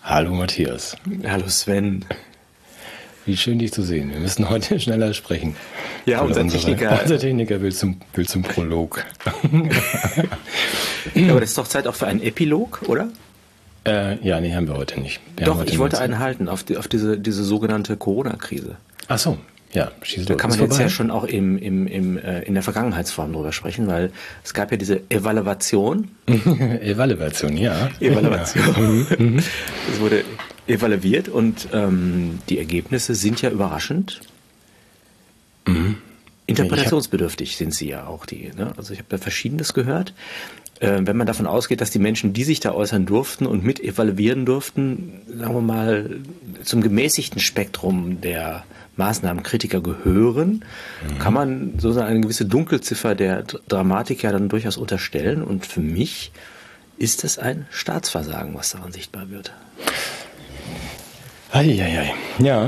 Hallo Matthias. Hallo Sven. Wie schön, dich zu sehen. Wir müssen heute schneller sprechen. Ja, unser Techniker will zum Prolog. Aber das ist doch Zeit auch für einen Epilog, oder? Ja, nee, haben wir heute nicht. Ich wollte einen halten auf diese sogenannte Corona-Krise. Ach so, ja. Da kann man jetzt ja schon auch in der Vergangenheitsform drüber sprechen, weil es gab ja diese Evaluation. Evaluation, ja. Evaluation. Es wurde evaluiert und die Ergebnisse sind ja überraschend. Interpretationsbedürftig sind sie ja auch, Also ich habe da Verschiedenes gehört. Wenn man davon ausgeht, dass die Menschen, die sich da äußern durften und mit evaluieren durften, sagen wir mal, zum gemäßigten Spektrum der Maßnahmenkritiker gehören, kann man sozusagen eine gewisse Dunkelziffer der Dramatik ja dann durchaus unterstellen. Und für mich ist es ein Staatsversagen, was daran sichtbar wird. Eieiei. Ja.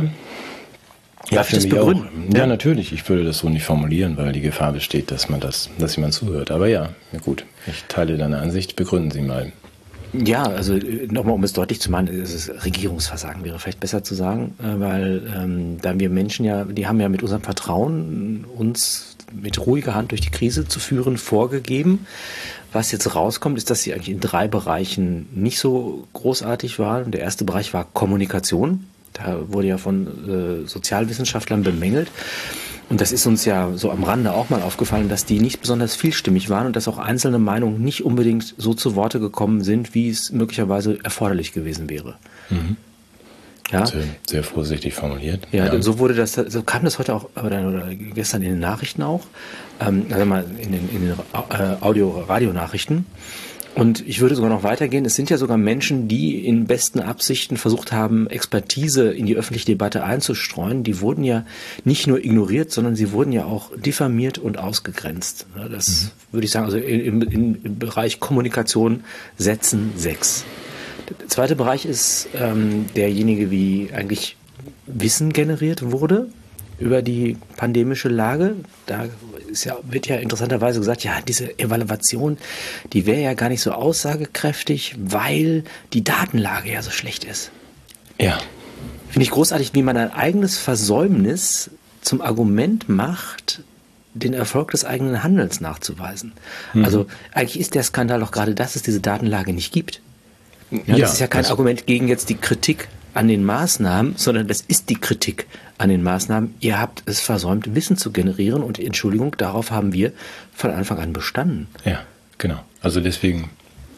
Darf ich das begründen? Ja, natürlich. Ich würde das so nicht formulieren, weil die Gefahr besteht, dass jemand zuhört. Aber ja, gut. Ich teile deine Ansicht. Begründen Sie mal. Ja, also nochmal, um es deutlich zu machen, Regierungsversagen wäre vielleicht besser zu sagen, weil da wir Menschen die haben ja mit unserem Vertrauen uns mit ruhiger Hand durch die Krise zu führen vorgegeben. Was jetzt rauskommt, ist, dass sie eigentlich in 3 Bereichen nicht so großartig waren. Der erste Bereich war Kommunikation. Da wurde ja von Sozialwissenschaftlern bemängelt. Und das ist uns ja so am Rande auch mal aufgefallen, dass die nicht besonders vielstimmig waren und dass auch einzelne Meinungen nicht unbedingt so zu Worte gekommen sind, wie es möglicherweise erforderlich gewesen wäre. Mhm. Ja? Sehr, sehr vorsichtig formuliert. Ja, so kam das heute auch, oder gestern in den Nachrichten auch, also mal in den Radio-Nachrichten. Und ich würde sogar noch weitergehen. Es sind ja sogar Menschen, die in besten Absichten versucht haben, Expertise in die öffentliche Debatte einzustreuen. Die wurden ja nicht nur ignoriert, sondern sie wurden ja auch diffamiert und ausgegrenzt. Das würde ich sagen, also im Bereich Kommunikation setzen 6. Der zweite Bereich ist derjenige, wie eigentlich Wissen generiert wurde über die pandemische Lage. Da wird ja interessanterweise gesagt, ja, diese Evaluation, die wäre ja gar nicht so aussagekräftig, weil die Datenlage ja so schlecht ist. Ja. Finde ich großartig, wie man ein eigenes Versäumnis zum Argument macht, den Erfolg des eigenen Handelns nachzuweisen. Also eigentlich ist der Skandal doch gerade, dass es diese Datenlage nicht gibt. Ja, das ist ja kein Argument gegen jetzt die Kritik an den Maßnahmen, sondern das ist die Kritik an den Maßnahmen. Ihr habt es versäumt, Wissen zu generieren und Entschuldigung, darauf haben wir von Anfang an bestanden. Ja, genau. Also deswegen,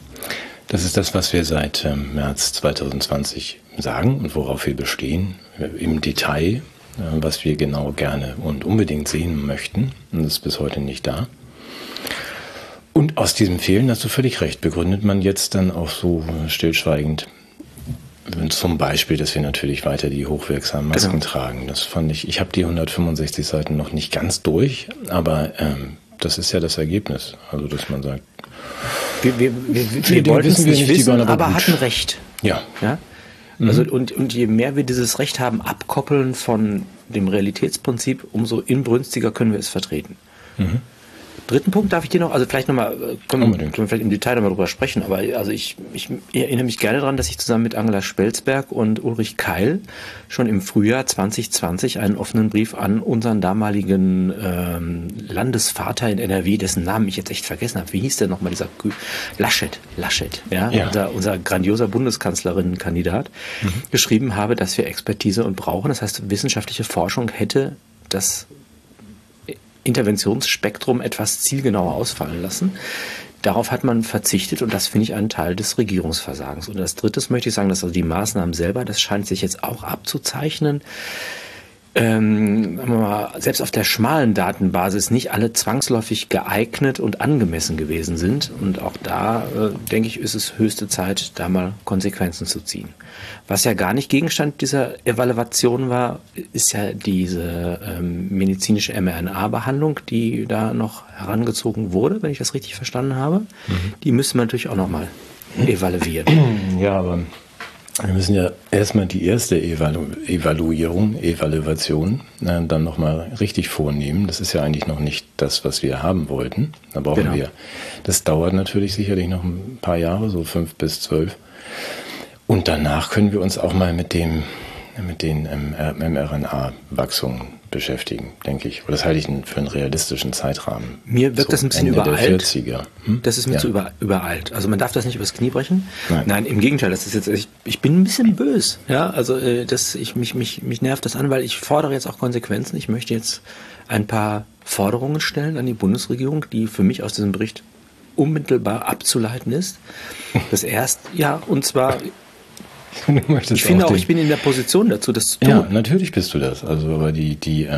das ist das, was wir seit März 2020 sagen und worauf wir bestehen, im Detail, was wir genau gerne und unbedingt sehen möchten. Und das ist bis heute nicht da. Und aus diesem Fehlen, hast du völlig recht, begründet man jetzt dann auch so stillschweigend, zum Beispiel, dass wir natürlich weiter die hochwirksamen Masken tragen. Das fand ich habe die 165 Seiten noch nicht ganz durch, aber das ist ja das Ergebnis. Also, dass man sagt, wir wollten es nicht wissen, aber hatten Recht. Ja. Also, und je mehr wir dieses Recht haben, abkoppeln von dem Realitätsprinzip, umso inbrünstiger können wir es vertreten. Dritten Punkt darf ich dir noch, also vielleicht nochmal, können wir vielleicht im Detail nochmal drüber sprechen, aber also ich erinnere mich gerne daran, dass ich zusammen mit Angela Spelzberg und Ulrich Keil schon im Frühjahr 2020 einen offenen Brief an unseren damaligen Landesvater in NRW, dessen Namen ich jetzt echt vergessen habe. Wie hieß der nochmal, dieser Laschet, ja. Unser grandioser Bundeskanzlerinnenkandidat, geschrieben habe, dass wir Expertise und brauchen. Das heißt, wissenschaftliche Forschung hätte das Interventionsspektrum etwas zielgenauer ausfallen lassen. Darauf hat man verzichtet und das finde ich einen Teil des Regierungsversagens. Und als drittes möchte ich sagen, dass also die Maßnahmen selber, das scheint sich jetzt auch abzuzeichnen, selbst auf der schmalen Datenbasis nicht alle zwangsläufig geeignet und angemessen gewesen sind. Und auch da, denke ich, ist es höchste Zeit, da mal Konsequenzen zu ziehen. Was ja gar nicht Gegenstand dieser Evaluation war, ist ja diese medizinische mRNA-Behandlung, die da noch herangezogen wurde, wenn ich das richtig verstanden habe. Die müsste man natürlich auch nochmal evaluieren. Ja, aber wir müssen ja erstmal die erste Evaluation dann nochmal richtig vornehmen. Das ist ja eigentlich noch nicht das, was wir haben wollten. Da brauchen wir. Das dauert natürlich sicherlich noch ein paar Jahre, so 5 bis 12. Und danach können wir uns auch mal mit den mRNA-Wachsungen beschäftigen, denke ich. Oder das halte ich für einen realistischen Zeitrahmen. Mir wirkt das ein bisschen Ende übereilt. Der 40er. Das ist mir zu übereilt. Also man darf das nicht übers Knie brechen. Nein, im Gegenteil. Das ist jetzt, ich bin ein bisschen böse. Ja, also mich nervt das an, weil ich fordere jetzt auch Konsequenzen. Ich möchte jetzt ein paar Forderungen stellen an die Bundesregierung, die für mich aus diesem Bericht unmittelbar abzuleiten ist. Das erste, und zwar, ich finde auch, ich bin in der Position dazu, das zu tun. Ja, natürlich bist du das. Also, aber die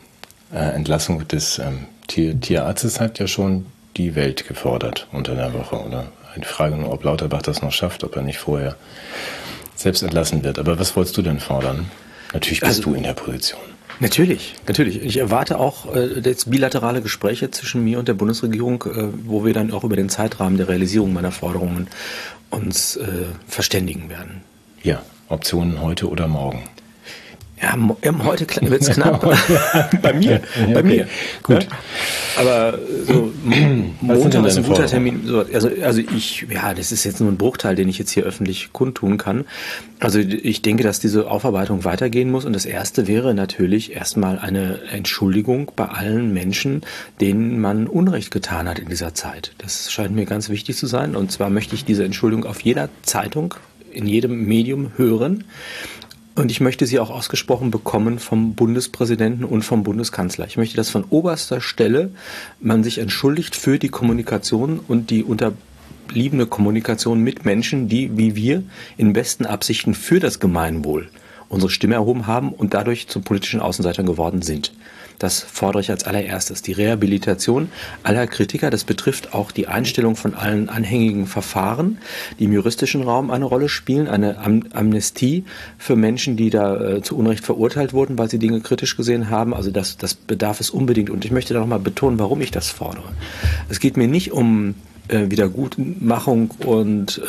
Entlassung des Tierarztes hat ja schon die Welt gefordert unter der Woche. Oder eine Frage nur, ob Lauterbach das noch schafft, ob er nicht vorher selbst entlassen wird. Aber was wolltest du denn fordern? Natürlich bist du in der Position. Natürlich. Ich erwarte auch jetzt bilaterale Gespräche zwischen mir und der Bundesregierung, wo wir dann auch über den Zeitrahmen der Realisierung meiner Forderungen uns verständigen werden. Ja, Optionen heute oder morgen. Ja, heute wird es knapp. Bei mir. Gut. Ja? Aber so Montag ist ein guter Termin. Also das ist jetzt nur ein Bruchteil, den ich jetzt hier öffentlich kundtun kann. Also ich denke, dass diese Aufarbeitung weitergehen muss. Und das Erste wäre natürlich erstmal eine Entschuldigung bei allen Menschen, denen man Unrecht getan hat in dieser Zeit. Das scheint mir ganz wichtig zu sein. Und zwar möchte ich diese Entschuldigung auf jeder Zeitung, in jedem Medium hören. Und ich möchte sie auch ausgesprochen bekommen vom Bundespräsidenten und vom Bundeskanzler. Ich möchte, dass von oberster Stelle man sich entschuldigt für die Kommunikation und die unterbliebene Kommunikation mit Menschen, die, wie wir, in besten Absichten für das Gemeinwohl unsere Stimme erhoben haben und dadurch zu politischen Außenseitern geworden sind. Das fordere ich als allererstes. Die Rehabilitation aller Kritiker, das betrifft auch die Einstellung von allen anhängigen Verfahren, die im juristischen Raum eine Rolle spielen, eine Amnestie für Menschen, die da zu Unrecht verurteilt wurden, weil sie Dinge kritisch gesehen haben. Also das bedarf es unbedingt. Und ich möchte da nochmal betonen, warum ich das fordere. Es geht mir nicht um Wiedergutmachung und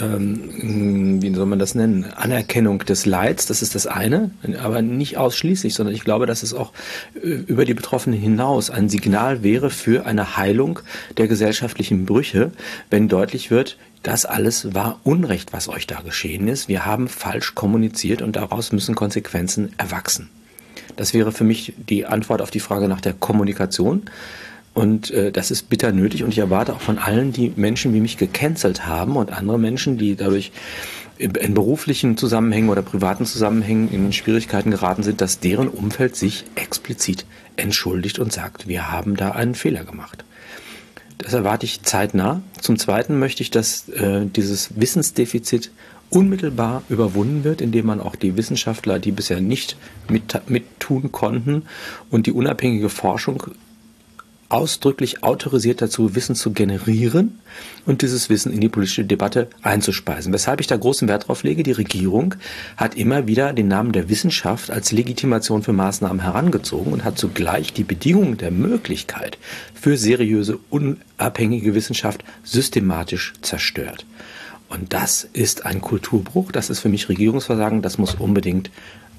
wie soll man das nennen, Anerkennung des Leids, das ist das eine, aber nicht ausschließlich, sondern ich glaube, dass es auch über die Betroffenen hinaus ein Signal wäre für eine Heilung der gesellschaftlichen Brüche, wenn deutlich wird, das alles war Unrecht, was euch da geschehen ist. Wir haben falsch kommuniziert und daraus müssen Konsequenzen erwachsen. Das wäre für mich die Antwort auf die Frage nach der Kommunikation. Und das ist bitter nötig und ich erwarte auch von allen, die Menschen wie mich gecancelt haben und andere Menschen, die dadurch in beruflichen Zusammenhängen oder privaten Zusammenhängen in Schwierigkeiten geraten sind, dass deren Umfeld sich explizit entschuldigt und sagt, wir haben da einen Fehler gemacht. Das erwarte ich zeitnah. Zum Zweiten möchte ich, dass dieses Wissensdefizit unmittelbar überwunden wird, indem man auch die Wissenschaftler, die bisher nicht mittun konnten und die unabhängige Forschung ausdrücklich autorisiert dazu, Wissen zu generieren und dieses Wissen in die politische Debatte einzuspeisen. Weshalb ich da großen Wert drauf lege, die Regierung hat immer wieder den Namen der Wissenschaft als Legitimation für Maßnahmen herangezogen und hat zugleich die Bedingungen der Möglichkeit für seriöse, unabhängige Wissenschaft systematisch zerstört. Und das ist ein Kulturbruch, das ist für mich Regierungsversagen, das muss unbedingt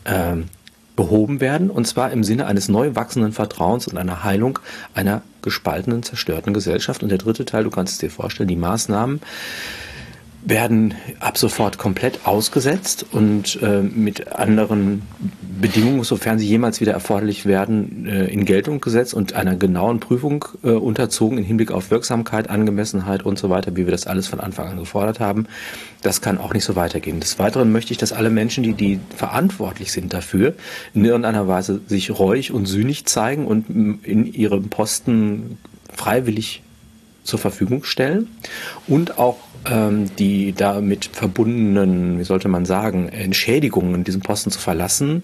behoben werden, und zwar im Sinne eines neu wachsenden Vertrauens und einer Heilung einer gespaltenen, zerstörten Gesellschaft. Und der dritte Teil, du kannst es dir vorstellen, die Maßnahmen werden ab sofort komplett ausgesetzt und mit anderen Bedingungen, sofern sie jemals wieder erforderlich werden, in Geltung gesetzt und einer genauen Prüfung unterzogen im Hinblick auf Wirksamkeit, Angemessenheit und so weiter, wie wir das alles von Anfang an gefordert haben. Das kann auch nicht so weitergehen. Des Weiteren möchte ich, dass alle Menschen, die verantwortlich sind dafür, in irgendeiner Weise sich reuig und sühnig zeigen und in ihrem Posten freiwillig zur Verfügung stellen und auch die damit verbundenen, wie sollte man sagen, Entschädigungen, diesen Posten zu verlassen,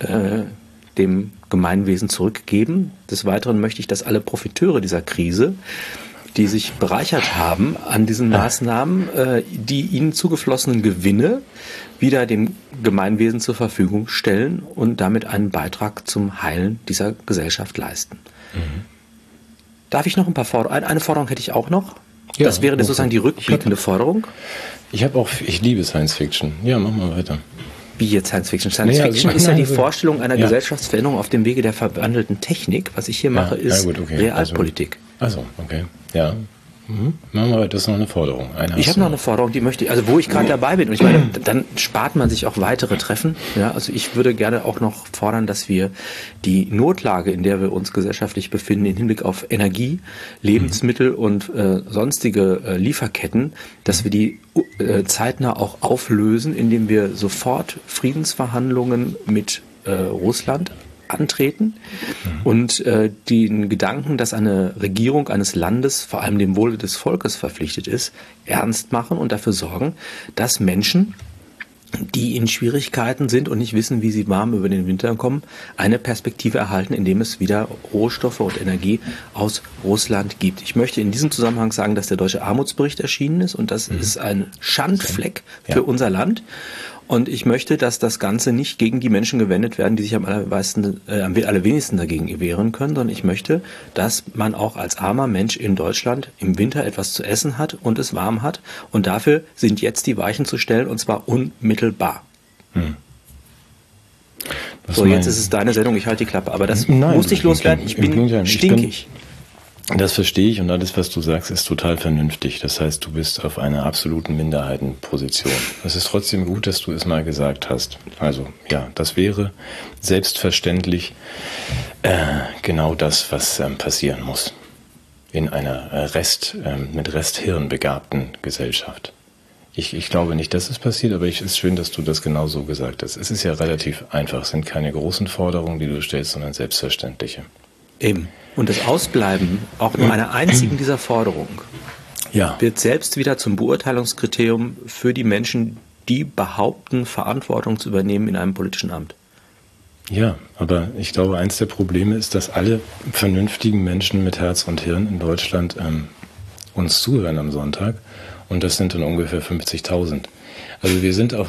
dem Gemeinwesen zurückgeben. Des Weiteren möchte ich, dass alle Profiteure dieser Krise, die sich bereichert haben an diesen Maßnahmen, die ihnen zugeflossenen Gewinne wieder dem Gemeinwesen zur Verfügung stellen und damit einen Beitrag zum Heilen dieser Gesellschaft leisten. Mhm. Darf ich noch ein paar Forderungen? Eine Forderung hätte ich auch noch. Ja, das wäre sozusagen die rückblickende Forderung. Ich liebe Science Fiction. Ja, mach mal weiter. Wie jetzt Science Fiction? Science Fiction ist ja die Vorstellung einer Gesellschaftsveränderung auf dem Wege der verwandelten Technik. Was ich hier mache, ist Realpolitik. Also, okay. Ja. Machen wir weiter, das ist noch eine Forderung. Ich habe noch eine Forderung, die möchte ich, also wo ich gerade dabei bin, und ich meine, dann spart man sich auch weitere Treffen. Ja, also ich würde gerne auch noch fordern, dass wir die Notlage, in der wir uns gesellschaftlich befinden, im Hinblick auf Energie, Lebensmittel und sonstige Lieferketten, dass wir die zeitnah auch auflösen, indem wir sofort Friedensverhandlungen mit Russland antreten und den Gedanken, dass eine Regierung eines Landes vor allem dem Wohle des Volkes verpflichtet ist, ernst machen und dafür sorgen, dass Menschen, die in Schwierigkeiten sind und nicht wissen, wie sie warm über den Winter kommen, eine Perspektive erhalten, indem es wieder Rohstoffe und Energie aus Russland gibt. Ich möchte in diesem Zusammenhang sagen, dass der deutsche Armutsbericht erschienen ist und das ist ein Schandfleck für unser Land. Und ich möchte, dass das Ganze nicht gegen die Menschen gewendet werden, die sich am allerwenigsten dagegen wehren können, sondern ich möchte, dass man auch als armer Mensch in Deutschland im Winter etwas zu essen hat und es warm hat. Und dafür sind jetzt die Weichen zu stellen, und zwar unmittelbar. So, jetzt ist es deine Sendung, ich halte die Klappe. Aber das musste ich loswerden, ich bin stinkig. Das verstehe ich und alles, was du sagst, ist total vernünftig. Das heißt, du bist auf einer absoluten Minderheitenposition. Es ist trotzdem gut, dass du es mal gesagt hast. Also ja, das wäre selbstverständlich genau das, was passieren muss in einer mit Resthirn begabten Gesellschaft. Ich glaube nicht, dass es passiert, aber es ist schön, dass du das genau so gesagt hast. Es ist ja relativ einfach. Es sind keine großen Forderungen, die du stellst, sondern selbstverständliche. Eben. Und das Ausbleiben auch nur einer einzigen dieser Forderungen wird selbst wieder zum Beurteilungskriterium für die Menschen, die behaupten, Verantwortung zu übernehmen in einem politischen Amt. Ja, aber ich glaube, eins der Probleme ist, dass alle vernünftigen Menschen mit Herz und Hirn in Deutschland uns zuhören am Sonntag. Und das sind dann ungefähr 50.000. Also wir sind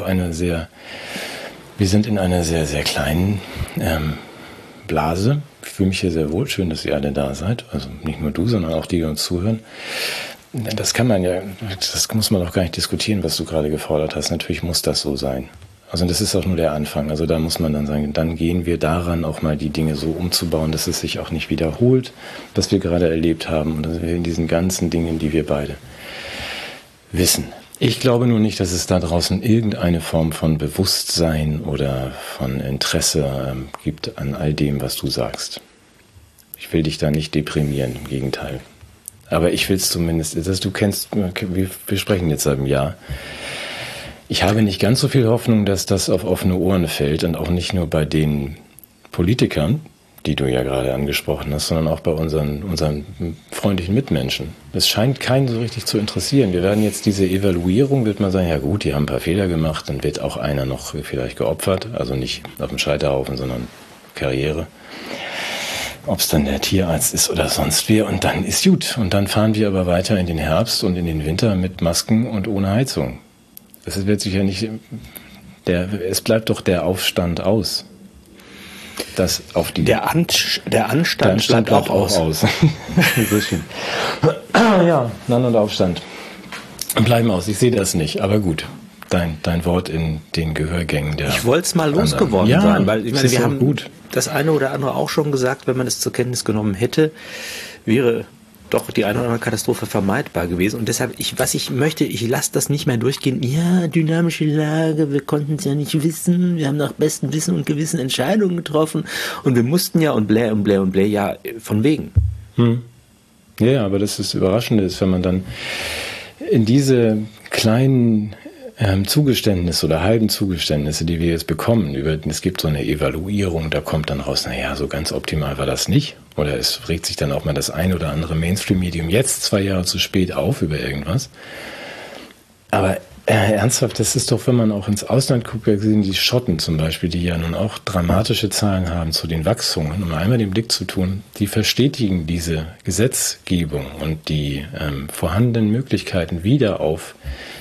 in einer sehr, sehr kleinen Blase. Ich fühle mich hier sehr wohl. Schön, dass ihr alle da seid. Also nicht nur du, sondern auch die, die uns zuhören. Das muss man doch gar nicht diskutieren, was du gerade gefordert hast. Natürlich muss das so sein. Also das ist auch nur der Anfang. Also da muss man dann sagen, dann gehen wir daran, auch mal die Dinge so umzubauen, dass es sich auch nicht wiederholt, was wir gerade erlebt haben. Und dass wir in diesen ganzen Dingen, die wir beide wissen. Ich glaube nur nicht, dass es da draußen irgendeine Form von Bewusstsein oder von Interesse gibt an all dem, was du sagst. Ich will dich da nicht deprimieren, im Gegenteil. Aber ich will es zumindest, du kennst, wir sprechen jetzt seit einem Jahr. Ich habe nicht ganz so viel Hoffnung, dass das auf offene Ohren fällt und auch nicht nur bei den Politikern, die du ja gerade angesprochen hast, sondern auch bei unseren freundlichen Mitmenschen. Das scheint keinen so richtig zu interessieren. Wir werden jetzt diese Evaluierung, wird man sagen, ja gut, die haben ein paar Fehler gemacht, dann wird auch einer noch vielleicht geopfert, also nicht auf dem Scheiterhaufen, sondern Karriere. Ob es dann der Tierarzt ist oder sonst wer, und dann ist gut. Und dann fahren wir aber weiter in den Herbst und in den Winter mit Masken und ohne Heizung. Das wird sicher nicht, es bleibt doch der Aufstand aus. Der Anstand bleibt auch aus. Ja, Nan und Aufstand bleiben aus. Ich sehe das nicht, aber gut. Dein Wort in den Gehörgängen der. Ich wollte es mal losgeworden sein, weil ich meine, wir haben das eine oder andere auch schon gesagt, wenn man es zur Kenntnis genommen hätte, wäre doch die eine oder andere Katastrophe vermeidbar gewesen. Und deshalb, was ich möchte, ich lasse das nicht mehr durchgehen. Ja, dynamische Lage, wir konnten es ja nicht wissen, wir haben nach bestem Wissen und Gewissen Entscheidungen getroffen und wir mussten ja und blä, ja, von wegen. Ja, aber das Überraschende ist, wenn man dann in diese kleinen Zugeständnisse oder halben Zugeständnisse, die wir jetzt bekommen, es gibt so eine Evaluierung, da kommt dann raus, naja, so ganz optimal war das nicht. Oder es regt sich dann auch mal das ein oder andere Mainstream-Medium jetzt 2 Jahre zu spät auf über irgendwas. Aber ernsthaft, das ist doch, wenn man auch ins Ausland guckt, wir sehen die Schotten zum Beispiel, die ja nun auch dramatische Zahlen haben zu den Wachsungen, um einmal den Blick zu tun, die verstetigen diese Gesetzgebung und die vorhandenen Möglichkeiten wieder auf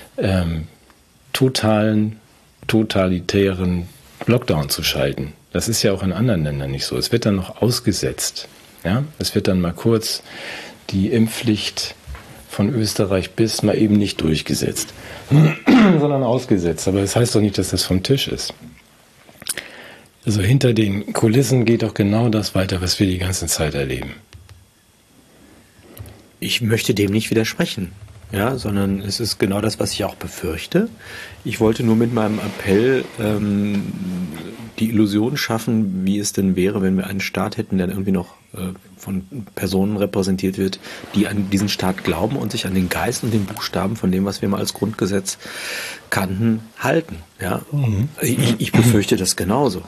totalitären Lockdown zu schalten. Das ist ja auch in anderen Ländern nicht so. Es wird dann noch ausgesetzt. Ja? Es wird dann mal kurz die Impfpflicht von Österreich bis mal eben nicht durchgesetzt, sondern ausgesetzt. Aber das heißt doch nicht, dass das vom Tisch ist. Also hinter den Kulissen geht doch genau das weiter, was wir die ganze Zeit erleben. ich möchte dem nicht widersprechen, ja, sondern es ist genau das, was ich auch befürchte. Ich wollte nur mit meinem Appell die Illusion schaffen, wie es denn wäre, wenn wir einen Staat hätten, der irgendwie noch von Personen repräsentiert wird, die an diesen Staat glauben und sich an den Geist und den Buchstaben von dem, was wir mal als Grundgesetz kannten, halten. Ja? Ich befürchte das genauso.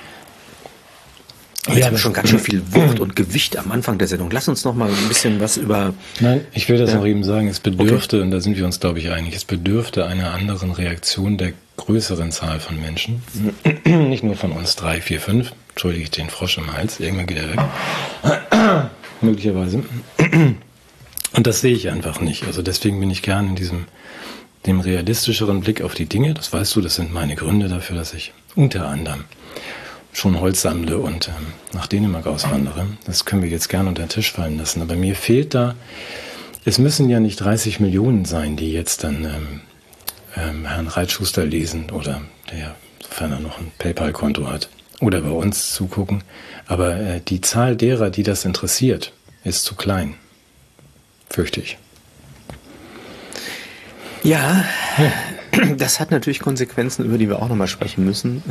Wir haben schon ganz schön viel Wucht und Gewicht am Anfang der Sendung. Lass uns noch mal ein bisschen was über... Nein, ich will das noch eben sagen. Es bedürfte, und da sind wir uns, glaube ich, einig, es bedürfte einer anderen Reaktion der größeren Zahl von Menschen. Nicht nur von uns 3, 4, 5. Entschuldige ich den Frosch im Hals. Irgendwann geht er weg. Möglicherweise. Und das sehe ich einfach nicht. Also deswegen bin ich gern in dem realistischeren Blick auf die Dinge. Das weißt du, das sind meine Gründe dafür, dass ich unter anderem schon Holz sammle und nach Dänemark auswandere. Das können wir jetzt gerne unter den Tisch fallen lassen. Aber mir fehlt da, es müssen ja nicht 30 Millionen sein, die jetzt dann Herrn Reitschuster lesen oder der, sofern er noch ein PayPal-Konto hat, oder bei uns zugucken. Aber die Zahl derer, die das interessiert, ist zu klein. Fürchte ich. Ja, das hat natürlich Konsequenzen, über die wir auch nochmal sprechen müssen.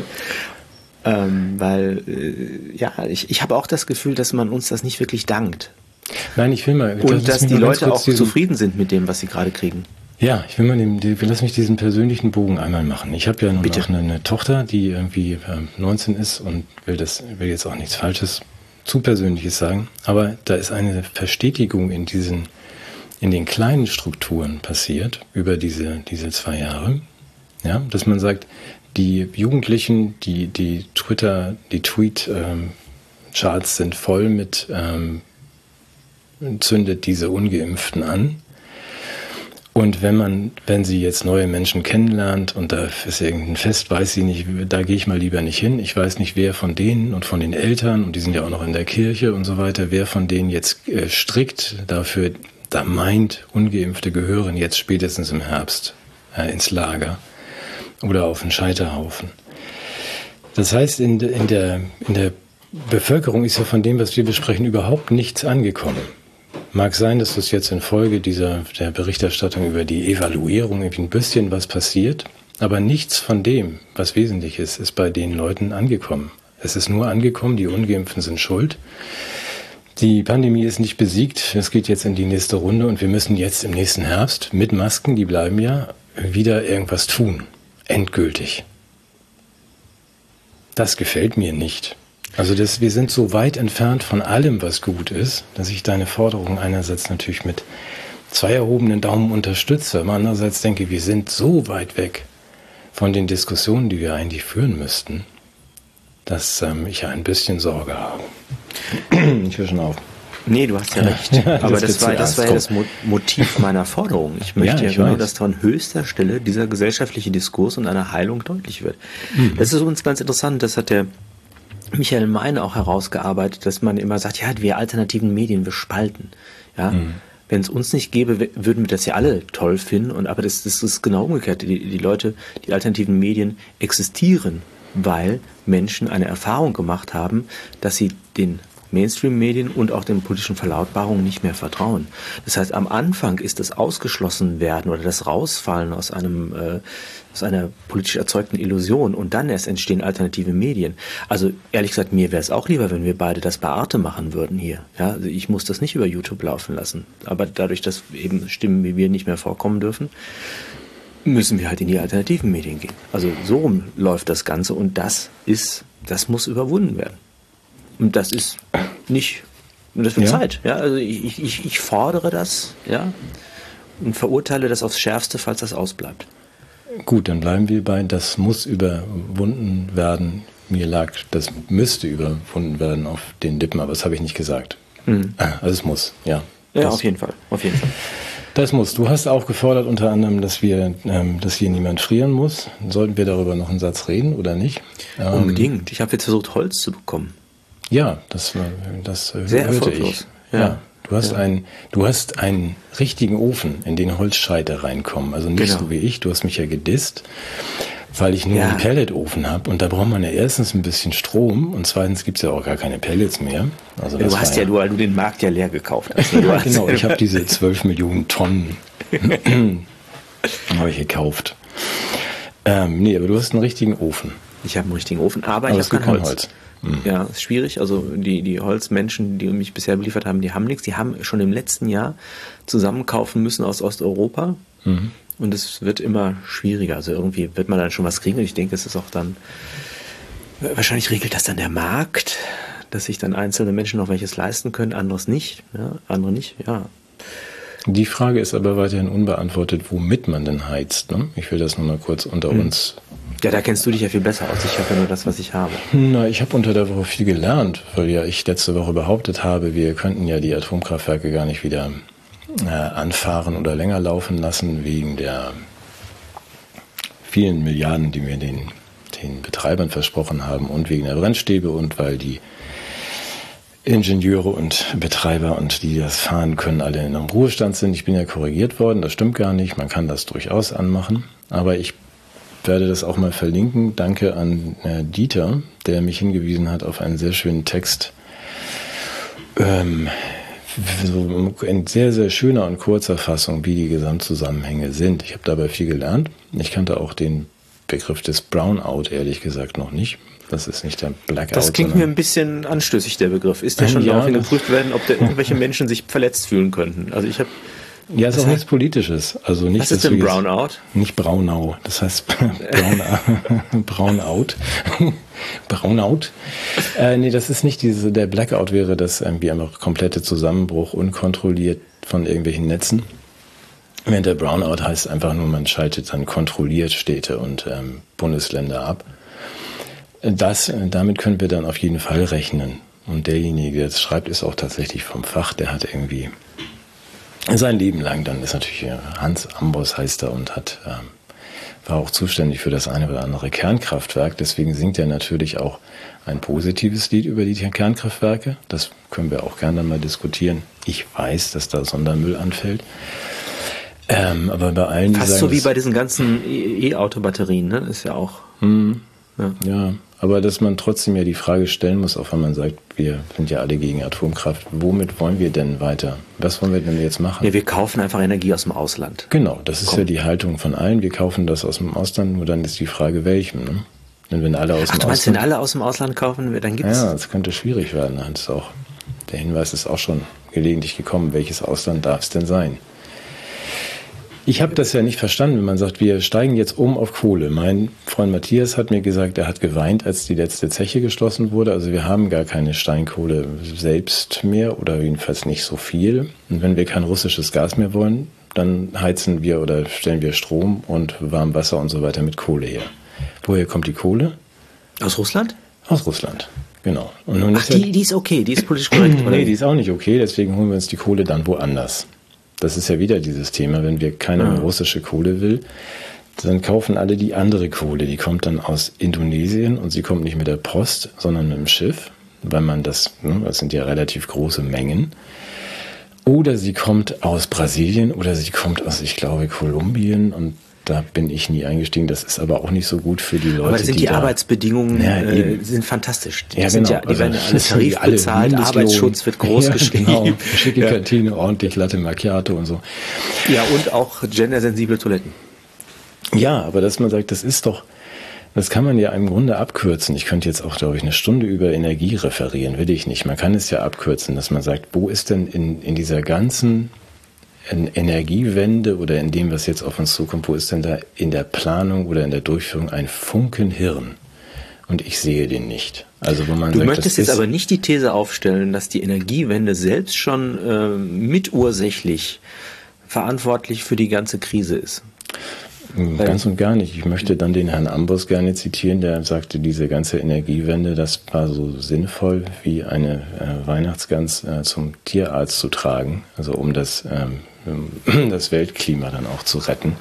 Weil, ich habe auch das Gefühl, dass man uns das nicht wirklich dankt. Nein, ich will mal... Und dass die Leute auch zufrieden sind mit dem, was sie gerade kriegen. Ja, ich will mal lass mich diesen persönlichen Bogen einmal machen. Ich habe ja nun auch eine Tochter, die irgendwie 19 ist und will jetzt auch nichts Falsches, zu Persönliches sagen. Aber da ist eine Verstetigung in den kleinen Strukturen passiert über diese 2 Jahre. Ja, dass man sagt, die Jugendlichen, die Tweet-Charts sind voll mit zündet diese Ungeimpften an. Und wenn sie jetzt neue Menschen kennenlernt und da ist irgendein Fest, weiß sie nicht, da gehe ich mal lieber nicht hin. Ich weiß nicht, wer von denen und von den Eltern, und die sind ja auch noch in der Kirche und so weiter, wer von denen jetzt strikt dafür, da meint, Ungeimpfte gehören jetzt spätestens im Herbst ins Lager oder auf den Scheiterhaufen. Das heißt, in der Bevölkerung ist ja von dem, was wir besprechen, überhaupt nichts angekommen. Mag sein, dass das jetzt infolge der Berichterstattung über die Evaluierung irgendwie ein bisschen was passiert, aber nichts von dem, was wesentlich ist bei den Leuten angekommen. Es ist nur angekommen, die Ungeimpften sind schuld. Die Pandemie ist nicht besiegt, es geht jetzt in die nächste Runde und wir müssen jetzt im nächsten Herbst mit Masken, die bleiben ja, wieder irgendwas tun. Endgültig. Das gefällt mir nicht. Also wir sind so weit entfernt von allem, was gut ist, dass ich deine Forderung einerseits natürlich mit 2 erhobenen Daumen unterstütze, aber andererseits denke, wir sind so weit weg von den Diskussionen, die wir eigentlich führen müssten, dass ich ein bisschen Sorge habe. Ich höre schon auf. Nee, du hast ja recht. Aber das war ja das Motiv meiner Forderung. Ich möchte ja dass von höchster Stelle dieser gesellschaftliche Diskurs und eine Heilung deutlich wird. Das ist uns ganz interessant, das hat der Michael Meine auch herausgearbeitet, dass man immer sagt, ja, wir alternativen Medien, wir spalten. Ja, wenn es uns nicht gäbe, würden wir das ja alle toll finden. Aber das ist genau umgekehrt. Die Leute, die alternativen Medien existieren, weil Menschen eine Erfahrung gemacht haben, dass sie den Mainstream-Medien und auch den politischen Verlautbarungen nicht mehr vertrauen. Das heißt, am Anfang ist das Ausgeschlossenwerden oder das Rausfallen aus einer politisch erzeugten Illusion und dann erst entstehen alternative Medien. Also ehrlich gesagt, mir wäre es auch lieber, wenn wir beide das bei Arte machen würden hier. Ja, also ich muss das nicht über YouTube laufen lassen. Aber dadurch, dass eben Stimmen wie wir nicht mehr vorkommen dürfen, müssen wir halt in die alternativen Medien gehen. Also so rum läuft das Ganze und das muss überwunden werden. Und das ist nicht, das wird Zeit. Ja, also ich fordere das, ja, und verurteile das aufs Schärfste, falls das ausbleibt. Gut, dann bleiben wir bei, das muss überwunden werden. Mir lag, das müsste überwunden werden auf den Lippen, aber das habe ich nicht gesagt. Also es muss, ja. Ja, auf jeden Fall. Das muss. Du hast auch gefordert unter anderem, dass hier niemand frieren muss. Sollten wir darüber noch einen Satz reden oder nicht? Unbedingt. Ich habe jetzt versucht, Holz zu bekommen. Ja, das sehr hörte erfolglos. Ich. Ja. Du hast einen richtigen Ofen, in den Holzscheite reinkommen. Also nicht so wie ich, du hast mich ja gedisst. weil ich nur einen Pelletofen habe und da braucht man ja erstens ein bisschen Strom und zweitens gibt es ja auch gar keine Pellets mehr. Also du hast ja, weil du den Markt ja leer gekauft hast. Ne? Genau, ich habe diese 12 Millionen Tonnen habe ich gekauft. Nee, aber du hast einen richtigen Ofen. Ich habe einen richtigen Ofen, aber ich habe kein Holz. Ja, ist schwierig. Also die Holzmenschen, die mich bisher beliefert haben, die haben nichts. Die haben schon im letzten Jahr zusammenkaufen müssen aus Osteuropa. Und es wird immer schwieriger. Also irgendwie wird man dann schon was kriegen. Und ich denke, es ist auch dann, wahrscheinlich regelt das dann der Markt, dass sich dann einzelne Menschen noch welches leisten können, anderes nicht. Ja, andere nicht, ja. Die Frage ist aber weiterhin unbeantwortet, womit man denn heizt. Ne? Ich will das nochmal kurz unter uns. Ja, da kennst du dich ja viel besser aus. Ich habe ja nur das, was ich habe. Na, ich habe unter der Woche viel gelernt, weil ja ich letzte Woche behauptet habe, wir könnten ja die Atomkraftwerke gar nicht wieder anfahren oder länger laufen lassen, wegen der vielen Milliarden, die wir den Betreibern versprochen haben und wegen der Brennstäbe und weil die Ingenieure und Betreiber und die das fahren können, alle in einem Ruhestand sind. Ich bin ja korrigiert worden, das stimmt gar nicht, man kann das durchaus anmachen, aber ich werde das auch mal verlinken. Danke an Dieter, der mich hingewiesen hat auf einen sehr schönen Text. So in sehr, sehr schöner und kurzer Fassung, wie die Gesamtzusammenhänge sind. Ich habe dabei viel gelernt. Ich kannte auch den Begriff des Brownout, ehrlich gesagt, noch nicht. Das ist nicht der Blackout. Das klingt mir ein bisschen anstößig, der Begriff. Ist der schon daraufhin geprüft werden, ob da irgendwelche Menschen sich verletzt fühlen könnten? Also ich habe... Ja, ist auch nichts Politisches. Also nicht, was ist denn Brownout? Nicht Braunau. Das heißt Brownout. Brownout. Nee, das ist nicht der Blackout wäre das irgendwie einfach komplette Zusammenbruch, unkontrolliert von irgendwelchen Netzen. Während der Brownout heißt einfach nur, man schaltet dann kontrolliert Städte und Bundesländer ab. Damit können wir dann auf jeden Fall rechnen. Und derjenige, der das schreibt, ist auch tatsächlich vom Fach. Der hat irgendwie sein Leben lang, dann ist natürlich Hans Ambros heißt er und war auch zuständig für das eine oder andere Kernkraftwerk. Deswegen singt er natürlich auch ein positives Lied über die Kernkraftwerke. Das können wir auch gerne mal diskutieren. Ich weiß, dass da Sondermüll anfällt. Aber bei allen, fast so wie bei diesen ganzen E-Auto-Batterien, ne? Ist ja auch... Ja, aber dass man trotzdem ja die Frage stellen muss, auch wenn man sagt, wir sind ja alle gegen Atomkraft, womit wollen wir denn weiter? Was wollen wir denn jetzt machen? Ja, wir kaufen einfach Energie aus dem Ausland. Genau, das ist ja die Haltung von allen. Wir kaufen das aus dem Ausland, nur dann ist die Frage, welchem, ne? Denn wenn alle aus dem du meinst, wenn alle aus dem Ausland kaufen, dann gibt's... Ja, das könnte schwierig werden. Der Hinweis ist auch schon gelegentlich gekommen. Welches Ausland darf es denn sein? Ich habe das ja nicht verstanden, wenn man sagt, wir steigen jetzt um auf Kohle. Mein Freund Matthias hat mir gesagt, er hat geweint, als die letzte Zeche geschlossen wurde. Also wir haben gar keine Steinkohle selbst mehr oder jedenfalls nicht so viel. Und wenn wir kein russisches Gas mehr wollen, dann heizen wir oder stellen wir Strom und Warmwasser und so weiter mit Kohle her. Woher kommt die Kohle? Aus Russland? Aus Russland, genau. Und nun die ist okay, die ist politisch korrekt. Nee, die ist auch nicht okay, deswegen holen wir uns die Kohle dann woanders. Das ist ja wieder dieses Thema, wenn wir keine russische Kohle will, dann kaufen alle die andere Kohle. Die kommt dann aus Indonesien und sie kommt nicht mit der Post, sondern mit dem Schiff, weil man das sind ja relativ große Mengen. Oder sie kommt aus Brasilien oder sie kommt aus, ich glaube, Kolumbien und da bin ich nie eingestiegen. Das ist aber auch nicht so gut für die Leute, aber die Arbeitsbedingungen sind fantastisch. Die werden ja alles Tarif bezahlt, Arbeitsschutz wird groß geschrieben. Genau. Schicke Kantine, ordentlich Latte Macchiato und so. Ja, und auch gendersensible Toiletten. Ja, aber dass man sagt, das kann man ja im Grunde abkürzen. Ich könnte jetzt auch, glaube ich, eine Stunde über Energie referieren, will ich nicht. Man kann es ja abkürzen, dass man sagt, wo ist denn in dieser ganzen Energiewende oder in dem, was jetzt auf uns zukommt, wo ist denn da in der Planung oder in der Durchführung ein Funken Hirn? Und ich sehe den nicht. Also wo man du möchtest jetzt aber nicht die These aufstellen, dass die Energiewende selbst schon mitursächlich verantwortlich für die ganze Krise ist. Ganz und gar nicht. Ich möchte dann den Herrn Ambros gerne zitieren, der sagte, diese ganze Energiewende, das war so sinnvoll wie eine Weihnachtsgans zum Tierarzt zu tragen, also um das Weltklima dann auch zu retten.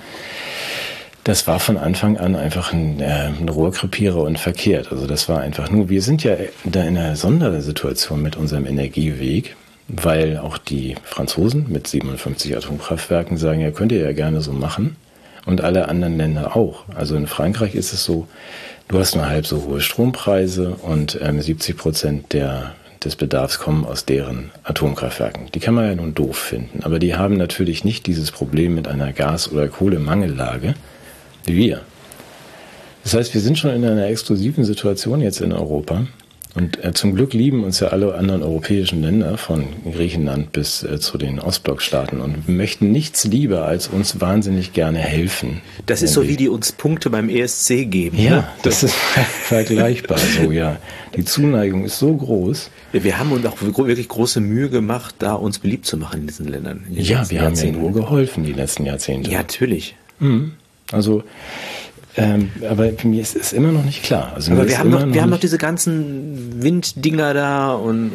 Das war von Anfang an einfach ein Rohrkrepierer und verkehrt. Also das war einfach nur, wir sind ja da in einer Sondersituation mit unserem Energieweg, weil auch die Franzosen mit 57 Atomkraftwerken sagen, ja, könnt ihr ja gerne so machen. Und alle anderen Länder auch. Also in Frankreich ist es so, du hast nur halb so hohe Strompreise und 70% des Bedarfs kommen aus deren Atomkraftwerken. Die kann man ja nun doof finden, aber die haben natürlich nicht dieses Problem mit einer Gas- oder Kohlemangellage wie wir. Das heißt, wir sind schon in einer exklusiven Situation jetzt in Europa. Und zum Glück lieben uns ja alle anderen europäischen Länder, von Griechenland bis zu den Ostblockstaaten, und möchten nichts lieber als uns wahnsinnig gerne helfen. Das ist so, wie die uns Punkte beim ESC geben. Ja, ne? das ist vergleichbar so, ja. Die Zuneigung ist so groß. Ja, wir haben uns auch wirklich große Mühe gemacht, da uns beliebt zu machen in diesen Ländern. Ja, wir haben ja nur geholfen die letzten Jahrzehnte. Ja, natürlich. Also, aber für mich ist es immer noch nicht klar. Also aber wir haben noch diese ganzen Winddinger da und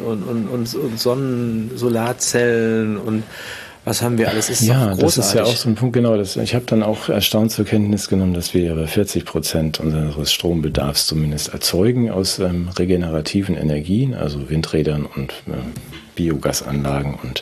Solarzellen und was haben wir alles? Ist ja, doch großartig. Das ist ja auch so ein Punkt, genau. Ich habe dann auch erstaunt zur Kenntnis genommen, dass wir ja bei 40% unseres Strombedarfs zumindest erzeugen aus regenerativen Energien, also Windrädern und Biogasanlagen und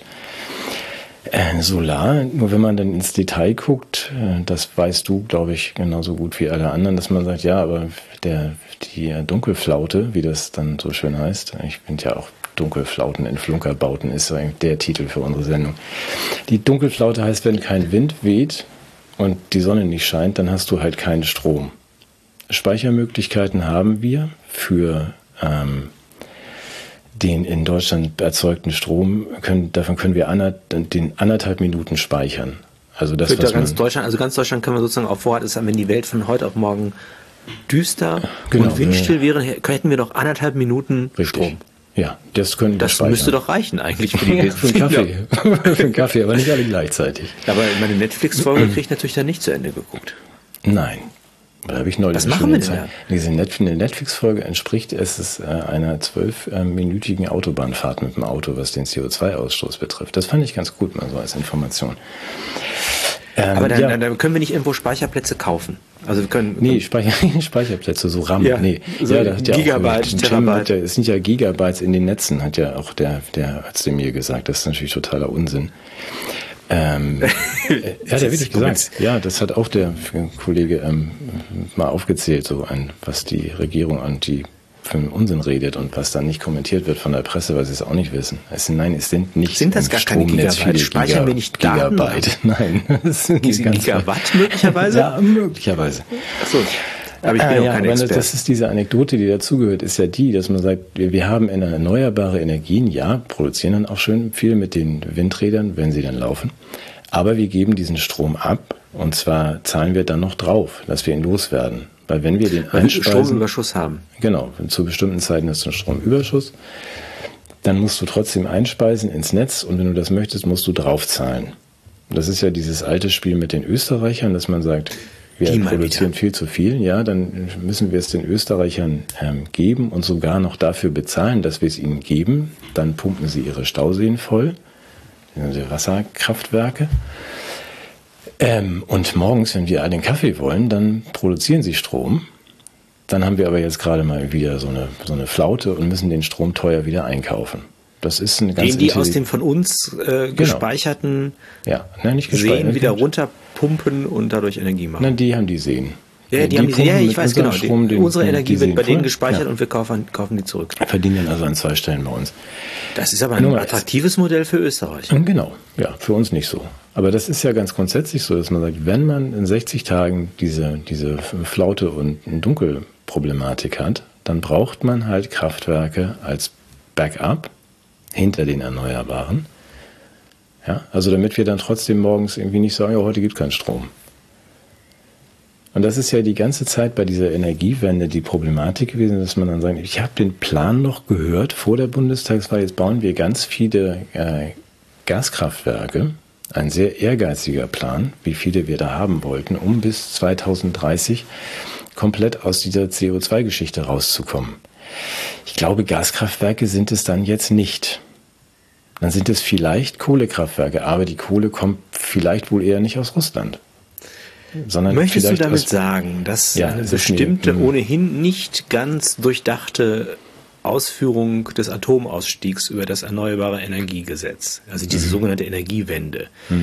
Solar. Nur wenn man dann ins Detail guckt, das weißt du, glaube ich, genauso gut wie alle anderen, dass man sagt, ja, aber die Dunkelflaute, wie das dann so schön heißt, ich finde ja auch Dunkelflauten in Flunkerbauten ist so der Titel für unsere Sendung. Die Dunkelflaute heißt, wenn kein Wind weht und die Sonne nicht scheint, dann hast du halt keinen Strom. Speichermöglichkeiten haben wir für den in Deutschland erzeugten Strom, davon können wir den 1,5 Minuten speichern. Also das, für ganz Deutschland können wir sozusagen auf Vorrat ist, wenn die Welt von heute auf morgen düster und windstill wäre, hätten wir doch 1,5 Minuten Strom. Ja, das müsste doch reichen eigentlich für die für einen Kaffee. Für einen Kaffee, aber nicht alle gleichzeitig. Aber meine Netflix-Folge kriege ich natürlich dann nicht zu Ende geguckt. Nein. Da habe ich neulich Was machen wir denn da? Diese Netflix-Folge entspricht einer 12-minütigen Autobahnfahrt mit dem Auto, was den CO2-Ausstoß betrifft. Das fand ich ganz gut, mal so als Information. Aber dann können wir nicht irgendwo Speicherplätze kaufen. Also wir können. Nee, Speicherplätze, so RAM. Ja, nee. So ja, da hat Gigabyte, Terabyte. Es sind ja Gigabytes in den Netzen, hat ja auch der Arzt mir gesagt. Das ist natürlich totaler Unsinn. Hat er wirklich gesagt. Ja, das hat auch der Kollege mal aufgezählt, was die Regierung für einen Unsinn redet und was dann nicht kommentiert wird von der Presse, weil sie es auch nicht wissen. Es sind das gar keine Gigabyte? Speichern wir nicht Daten? Gigabyte? Nein. Das sind Gigawatt möglicherweise? Ja, möglicherweise. Achso. Aber ich bin auch kein Experte. Das ist diese Anekdote, die dazugehört, ist ja die, dass man sagt, wir haben erneuerbare Energien, ja, produzieren dann auch schön viel mit den Windrädern, wenn sie dann laufen. Aber wir geben diesen Strom ab und zwar zahlen wir dann noch drauf, dass wir ihn loswerden. Weil wenn wir den Stromüberschuss haben. Genau, zu bestimmten Zeiten hast du einen Stromüberschuss. Dann musst du trotzdem einspeisen ins Netz und wenn du das möchtest, musst du draufzahlen. Das ist ja dieses alte Spiel mit den Österreichern, dass man sagt, wir produzieren viel zu viel, ja, dann müssen wir es den Österreichern geben und sogar noch dafür bezahlen, dass wir es ihnen geben. Dann pumpen sie ihre Stauseen voll, die Wasserkraftwerke. Und morgens, wenn wir all den Kaffee wollen, dann produzieren sie Strom. Dann haben wir aber jetzt gerade mal wieder so eine Flaute und müssen den Strom teuer wieder einkaufen. Das ist eine ganz die aus dem von uns gespeicherten Seen wieder runterpumpen und dadurch Energie machen. Nein, die haben die Seen. Ja, die haben die Seen, ich weiß genau. Unsere Energie wird bei denen gespeichert und wir kaufen die zurück. Verdienen dann also an 2 Stellen bei uns. Das ist aber ein attraktives Modell für Österreich. Genau, ja, für uns nicht so. Aber das ist ja ganz grundsätzlich so, dass man sagt, wenn man in 60 Tagen diese Flaute- und Dunkelproblematik hat, dann braucht man halt Kraftwerke als Backup hinter den Erneuerbaren. Ja, also damit wir dann trotzdem morgens irgendwie nicht sagen, ja, heute gibt es keinen Strom. Und das ist ja die ganze Zeit bei dieser Energiewende die Problematik gewesen, dass man dann sagt, ich habe den Plan noch gehört vor der Bundestagswahl, jetzt bauen wir ganz viele Gaskraftwerke, ein sehr ehrgeiziger Plan, wie viele wir da haben wollten, um bis 2030 komplett aus dieser CO2-Geschichte rauszukommen. Ich glaube, Gaskraftwerke sind es dann jetzt nicht. Dann sind es vielleicht Kohlekraftwerke, aber die Kohle kommt vielleicht wohl eher nicht aus Russland. Möchtest du damit sagen, dass eine bestimmte, ohnehin nicht ganz durchdachte Ausführung des Atomausstiegs über das Erneuerbare Energiegesetz, also diese sogenannte Energiewende,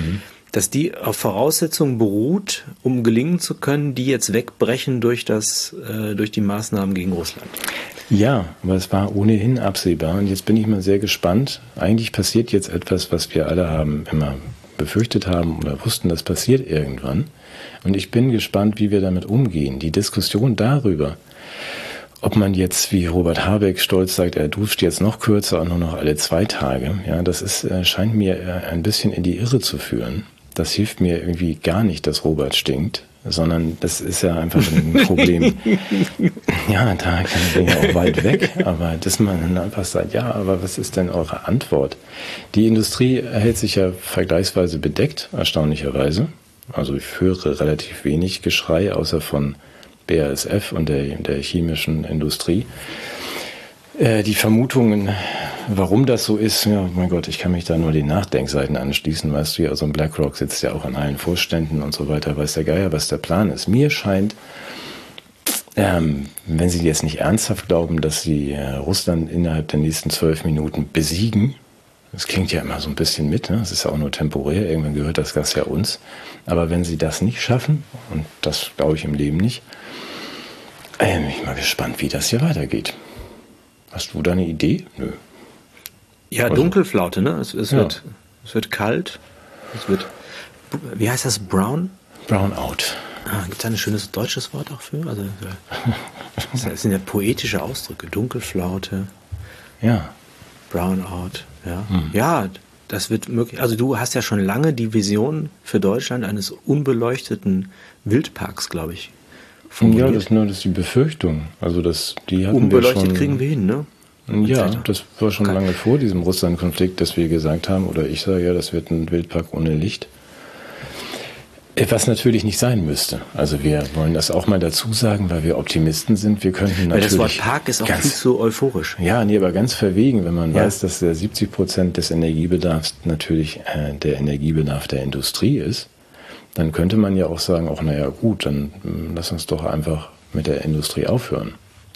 dass die auf Voraussetzungen beruht, um gelingen zu können, die jetzt wegbrechen durch die Maßnahmen gegen Russland. Ja, aber es war ohnehin absehbar und jetzt bin ich mal sehr gespannt. Eigentlich passiert jetzt etwas, was wir alle immer befürchtet haben oder wussten, das passiert irgendwann. Und ich bin gespannt, wie wir damit umgehen. Die Diskussion darüber, ob man jetzt, wie Robert Habeck stolz sagt, er duscht jetzt noch kürzer und nur noch alle 2 Tage, ja, das scheint mir ein bisschen in die Irre zu führen. Das hilft mir irgendwie gar nicht, dass Robert stinkt, sondern das ist ja einfach ein Problem. Ja, da kann ich ja auch weit weg, aber dass man dann einfach sagt, ja, aber was ist denn eure Antwort? Die Industrie hält sich ja vergleichsweise bedeckt, erstaunlicherweise. Also ich höre relativ wenig Geschrei, außer von BASF und der chemischen Industrie. Die Vermutungen, warum das so ist, ja, mein Gott, ich kann mich da nur den Nachdenkseiten anschließen, weißt du, ja, so ein BlackRock sitzt ja auch an allen Vorständen und so weiter, weiß der Geier, was der Plan ist. Mir scheint, wenn Sie jetzt nicht ernsthaft glauben, dass Sie Russland innerhalb der nächsten 12 Minuten besiegen, das klingt ja immer so ein bisschen mit, ne? Das ist ja auch nur temporär, irgendwann gehört das Gas ja uns, aber wenn Sie das nicht schaffen, und das glaube ich im Leben nicht, bin ich mal gespannt, wie das hier weitergeht. Hast du da eine Idee? Nö. Ja, also, Dunkelflaute, ne? Es wird kalt. Es wird, wie heißt das? Brown? Brownout. Gibt es da ein schönes deutsches Wort auch für? Also, das sind ja poetische Ausdrücke. Dunkelflaute. Ja. Brownout. Ja. Ja, das wird möglich. Also du hast ja schon lange die Vision für Deutschland eines unbeleuchteten Wildparks, glaube ich. Ja, das ist die Befürchtung. Also die hatten unbeleuchtet wir schon, kriegen wir hin, ne? Ja, das war schon lange vor diesem Russland-Konflikt, dass wir gesagt haben, oder ich sage ja, das wird ein Wildpark ohne Licht. Was natürlich nicht sein müsste. Also wir wollen das auch mal dazu sagen, weil wir Optimisten sind. Wir könnten natürlich. Weil das Wort Park ist auch viel zu euphorisch. Ja, nee, aber ganz verwegen, wenn man weiß, dass 70% des Energiebedarfs natürlich der Energiebedarf der Industrie ist. Dann könnte man ja auch sagen, naja gut, dann lass uns doch einfach mit der Industrie aufhören.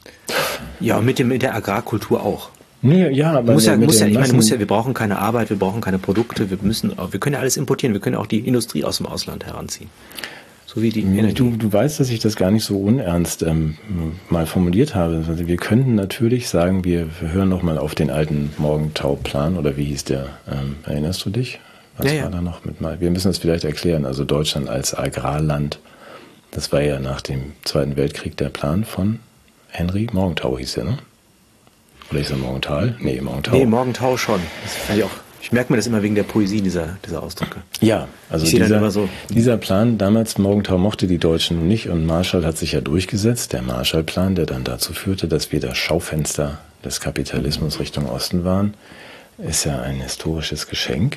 Ja, und mit der Agrarkultur auch. Nee, ja, aber wir brauchen keine Arbeit, wir brauchen keine Produkte, wir können ja alles importieren, wir können auch die Industrie aus dem Ausland heranziehen. So wie die Energie. Du weißt, dass ich das gar nicht so unernst mal formuliert habe. Also wir könnten natürlich sagen, wir hören noch mal auf den alten Morgenthau-Plan, oder wie hieß der? Erinnerst du dich? Was war da noch mit mal? Wir müssen das vielleicht erklären. Also Deutschland als Agrarland, das war ja nach dem Zweiten Weltkrieg der Plan von Henry Morgenthau, hieß er, ne? Oder ist er Morgenthal? Nee, Morgenthau. Nee, Morgenthau schon. Das fand ich auch. Ich merke mir das immer wegen der Poesie dieser Ausdrücke. Ja, also dieser Plan, damals Morgenthau mochte die Deutschen nicht und Marshall hat sich ja durchgesetzt. Der Marshallplan, der dann dazu führte, dass wir das Schaufenster des Kapitalismus Richtung Osten waren, ist ja ein historisches Geschenk.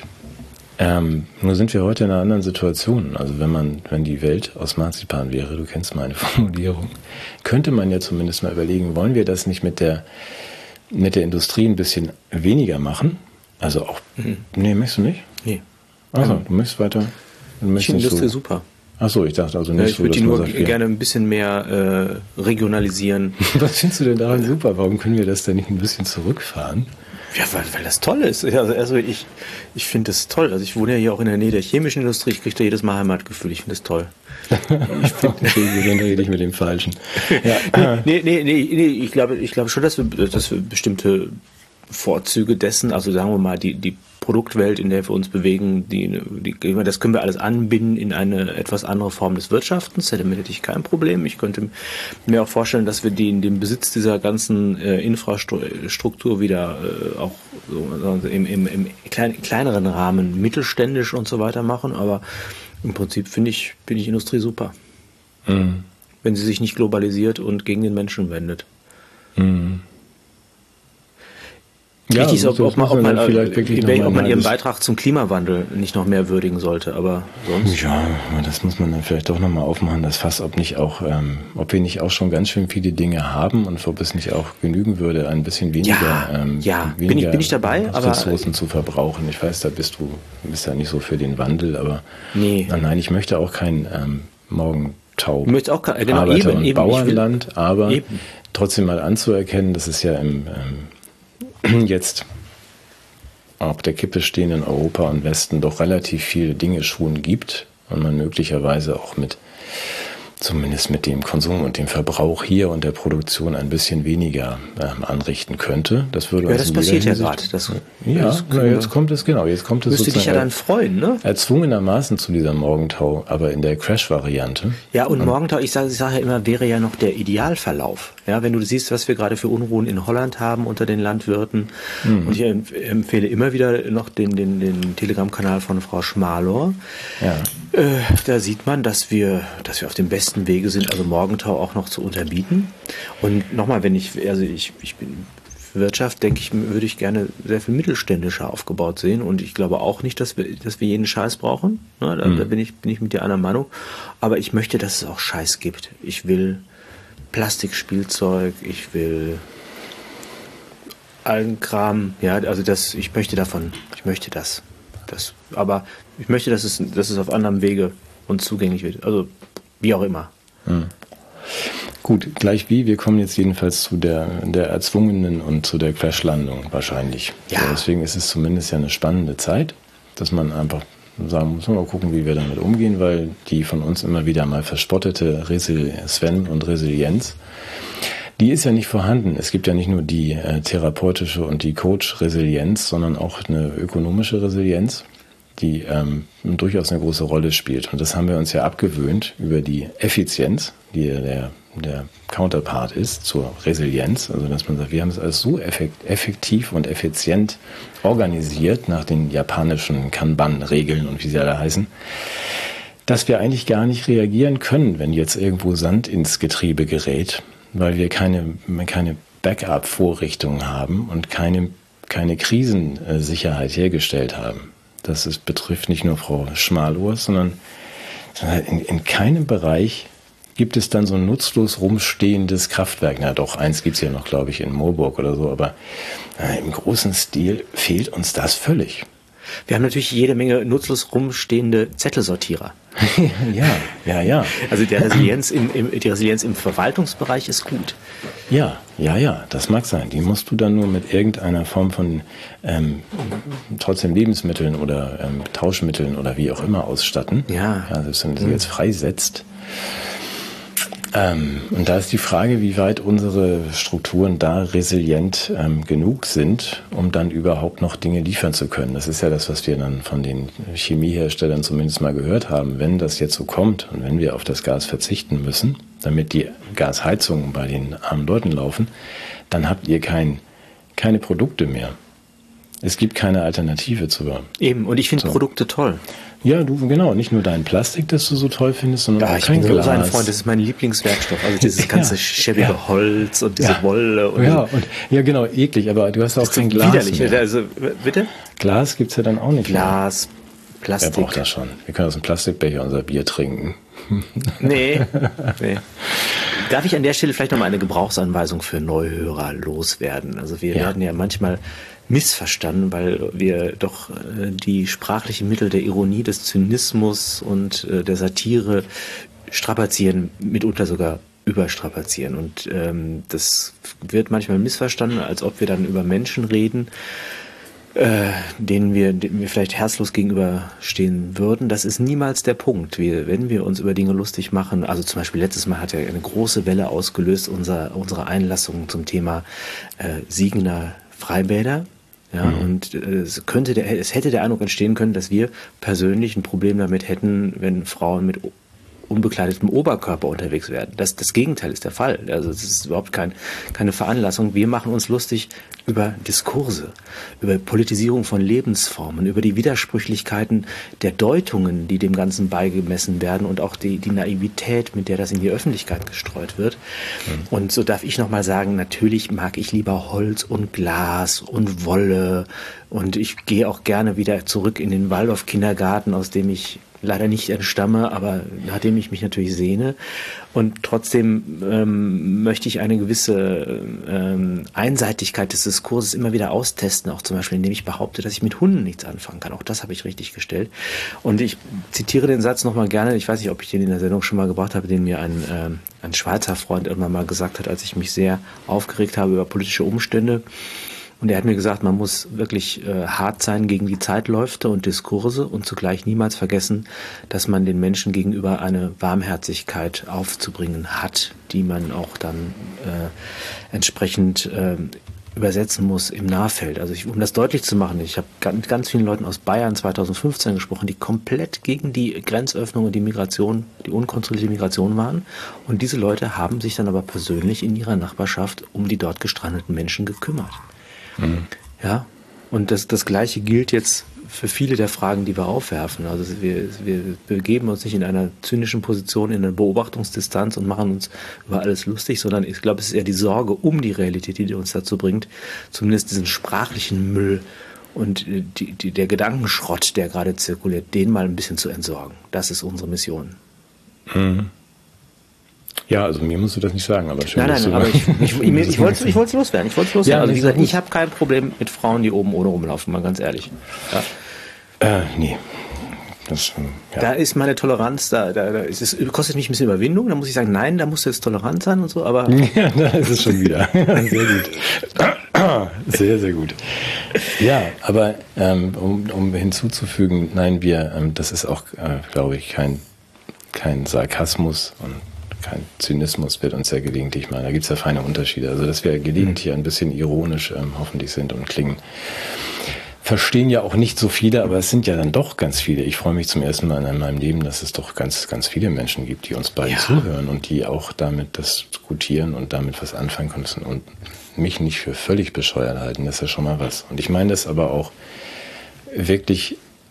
Nur sind wir heute in einer anderen Situation. Also wenn die Welt aus Marzipan wäre, du kennst meine Formulierung, könnte man ja zumindest mal überlegen, wollen wir das nicht mit der Industrie ein bisschen weniger machen? Also auch, nee, möchtest du nicht? Nee. Also, du möchtest weiter? Ich finde Industrie super. Achso, ich dachte also nicht ich würde die nur gerne ein bisschen mehr regionalisieren. Was findest du denn daran super? Warum können wir das denn nicht ein bisschen zurückfahren? Ja, weil das toll ist. Also ich finde das toll. Also ich wohne ja hier auch in der Nähe der chemischen Industrie. Ich kriege da jedes Mal Heimatgefühl. Ich finde das toll. Dann rede ich mit dem Falschen. Ja. Nee. Ich glaube schon, dass wir bestimmte Vorzüge dessen, also sagen wir mal, die Produktwelt, in der wir uns bewegen, das können wir alles anbinden in eine etwas andere Form des Wirtschaftens. Damit hätte ich kein Problem. Ich könnte mir auch vorstellen, dass wir den Besitz dieser ganzen Infrastruktur wieder auch so im kleineren Rahmen mittelständisch und so weiter machen. Aber im Prinzip bin ich Industrie super. Mhm. Wenn sie sich nicht globalisiert und gegen den Menschen wendet. Mhm. Wichtig ist, ob man ihren Beitrag zum Klimawandel nicht noch mehr würdigen sollte, aber sonst. Ja, das muss man dann vielleicht doch nochmal aufmachen, das Fass, ob wir nicht auch schon ganz schön viele Dinge haben und ob es nicht auch genügen würde, ein bisschen weniger, bin ich dabei, Ressourcen zu verbrauchen. Ich weiß, bist ja nicht so für den Wandel, aber nein, ich möchte auch kein Morgenthau Arbeiter- und Bauernland, aber trotzdem mal anzuerkennen, dass es ja jetzt auf der Kippe stehen in Europa und Westen doch relativ viele Dinge schon gibt und man möglicherweise auch zumindest mit dem Konsum und dem Verbrauch hier und der Produktion ein bisschen weniger anrichten könnte. Das würde das passiert ja gerade. Jetzt kommt es müsste dich ja dann freuen, ne? Erzwungenermaßen zu dieser Morgentau, aber in der Crash-Variante. Ja, und Morgentau, ich sage ja immer, wäre ja noch der Idealverlauf. Ja, wenn du siehst, was wir gerade für Unruhen in Holland haben unter den Landwirten. Und ich empfehle immer wieder noch den Telegram-Kanal von Frau Schmalor. Ja. Da sieht man, dass wir auf dem besten Wege sind, also Morgentau auch noch zu unterbieten. Und nochmal, ich bin Wirtschaft, denke ich, würde ich gerne sehr viel mittelständischer aufgebaut sehen. Und ich glaube auch nicht, dass wir jeden Scheiß brauchen. Da bin ich mit dir einer Meinung. Aber ich möchte, dass es auch Scheiß gibt. Ich will Plastikspielzeug, ich will allen Kram, ja, also ich möchte das. Aber ich möchte, dass es auf anderem Wege uns zugänglich wird. Also wie auch immer. Gut, gleich wie. Wir kommen jetzt jedenfalls zu der erzwungenen und zu der Crashlandung wahrscheinlich. Ja. So, deswegen ist es zumindest ja eine spannende Zeit, dass man einfach sagen muss, mal gucken, wie wir damit umgehen, weil die von uns immer wieder mal verspottete Sven und Resilienz, die ist ja nicht vorhanden. Es gibt ja nicht nur die therapeutische und die Coach-Resilienz, sondern auch eine ökonomische Resilienz, die durchaus eine große Rolle spielt. Und das haben wir uns ja abgewöhnt über die Effizienz, die der Counterpart ist zur Resilienz. Also dass man sagt, wir haben es alles so effektiv und effizient organisiert nach den japanischen Kanban-Regeln und wie sie alle heißen, dass wir eigentlich gar nicht reagieren können, wenn jetzt irgendwo Sand ins Getriebe gerät, weil wir keine Backup-Vorrichtung haben und keine Krisensicherheit hergestellt haben. Das betrifft nicht nur Frau Schmalohr, sondern in keinem Bereich gibt es dann so ein nutzlos rumstehendes Kraftwerk. Na doch, eins gibt es ja noch, glaube ich, in Moorburg oder so, aber im großen Stil fehlt uns das völlig. Wir haben natürlich jede Menge nutzlos rumstehende Zettelsortierer. Ja. Also die Resilienz im Verwaltungsbereich ist gut. Ja, das mag sein. Die musst du dann nur mit irgendeiner Form von trotzdem Lebensmitteln oder Tauschmitteln oder wie auch immer ausstatten. Ja. Selbst wenn du sie jetzt freisetzt. Und da ist die Frage, wie weit unsere Strukturen da resilient genug sind, um dann überhaupt noch Dinge liefern zu können. Das ist ja das, was wir dann von den Chemieherstellern zumindest mal gehört haben. Wenn das jetzt so kommt und wenn wir auf das Gas verzichten müssen, damit die Gasheizungen bei den armen Leuten laufen, dann habt ihr keine Produkte mehr. Es gibt keine Alternative zu. Eben, und ich finde Produkte toll. Ja, genau, nicht nur dein Plastik, das du so toll findest, sondern auch kein Glas. Ich bin so ein Freund, das ist mein Lieblingswerkstoff, also dieses ganze schäbige Holz und diese Wolle. Und genau, eklig, aber du hast auch kein Glas widerlich mehr. Also, bitte? Glas gibt's ja dann auch nicht Glas, mehr. Plastik. Wer braucht das schon? Wir können aus dem Plastikbecher unser Bier trinken. Nee. Darf ich an der Stelle vielleicht noch mal eine Gebrauchsanweisung für Neuhörer loswerden? Also wir werden ja manchmal missverstanden, weil wir doch die sprachlichen Mittel der Ironie, des Zynismus und der Satire strapazieren, mitunter sogar überstrapazieren. Und das wird manchmal missverstanden, als ob wir dann über Menschen reden, denen wir vielleicht herzlos gegenüberstehen würden. Das ist niemals der Punkt. Wenn wir uns über Dinge lustig machen, also zum Beispiel letztes Mal hat ja eine große Welle ausgelöst, unsere Einlassung zum Thema Siegener Freibäder. Ja, und es hätte der Eindruck entstehen können, dass wir persönlich ein Problem damit hätten, wenn Frauen mit unbekleidetem Oberkörper unterwegs werden. Das Gegenteil ist der Fall. Also es ist überhaupt keine Veranlassung. Wir machen uns lustig über Diskurse, über Politisierung von Lebensformen, über die Widersprüchlichkeiten der Deutungen, die dem Ganzen beigemessen werden und auch die Naivität, mit der das in die Öffentlichkeit gestreut wird. Und so darf ich nochmal sagen, natürlich mag ich lieber Holz und Glas und Wolle und ich gehe auch gerne wieder zurück in den Waldorf-Kindergarten, aus dem ich leider nicht entstamme, aber nach dem ich mich natürlich sehne. Und trotzdem möchte ich eine gewisse Einseitigkeit des Diskurses immer wieder austesten, auch zum Beispiel, indem ich behaupte, dass ich mit Hunden nichts anfangen kann. Auch das habe ich richtig gestellt. Und ich zitiere den Satz nochmal gerne, ich weiß nicht, ob ich den in der Sendung schon mal gebracht habe, den mir ein Schweizer Freund irgendwann mal gesagt hat, als ich mich sehr aufgeregt habe über politische Umstände. Und er hat mir gesagt, man muss wirklich hart sein gegen die Zeitläufe und Diskurse und zugleich niemals vergessen, dass man den Menschen gegenüber eine Warmherzigkeit aufzubringen hat, die man auch dann entsprechend übersetzen muss im Nahfeld. Also um das deutlich zu machen, ich habe mit ganz vielen Leuten aus Bayern 2015 gesprochen, die komplett gegen die Grenzöffnung und die Migration, die unkontrollierte Migration waren. Und diese Leute haben sich dann aber persönlich in ihrer Nachbarschaft um die dort gestrandeten Menschen gekümmert. Mhm. Ja, und das Gleiche gilt jetzt für viele der Fragen, die wir aufwerfen. Also wir begeben uns nicht in einer zynischen Position, in einer Beobachtungsdistanz und machen uns über alles lustig, sondern ich glaube, es ist eher die Sorge um die Realität, die uns dazu bringt, zumindest diesen sprachlichen Müll und der Gedankenschrott, der gerade zirkuliert, den mal ein bisschen zu entsorgen. Das ist unsere Mission. Mhm. Ja, also mir musst du das nicht sagen, aber schön. Nein, aber ich wollte es loswerden. Ja, also wie gesagt, ich habe kein Problem mit Frauen, die oben ohne rumlaufen, mal ganz ehrlich. Ja. Nee. Das, ja. Da ist meine Toleranz, es kostet mich ein bisschen Überwindung, da muss ich sagen, nein, da musst du jetzt tolerant sein und so, aber... Ja, da ist es schon wieder. Sehr gut. Sehr, sehr gut. Ja, aber um hinzuzufügen, nein, das ist auch, glaube ich, kein Sarkasmus und kein Zynismus wird uns ja gelegentlich mal, da gibt es ja feine Unterschiede. Also dass wir gelegentlich ein bisschen ironisch hoffentlich sind und klingen. Verstehen ja auch nicht so viele, aber es sind ja dann doch ganz viele. Ich freue mich zum ersten Mal in meinem Leben, dass es doch ganz, ganz viele Menschen gibt, die uns beiden zuhören und die auch damit das diskutieren und damit was anfangen können und mich nicht für völlig bescheuert halten. Das ist ja schon mal was. Und ich meine das aber auch wirklich,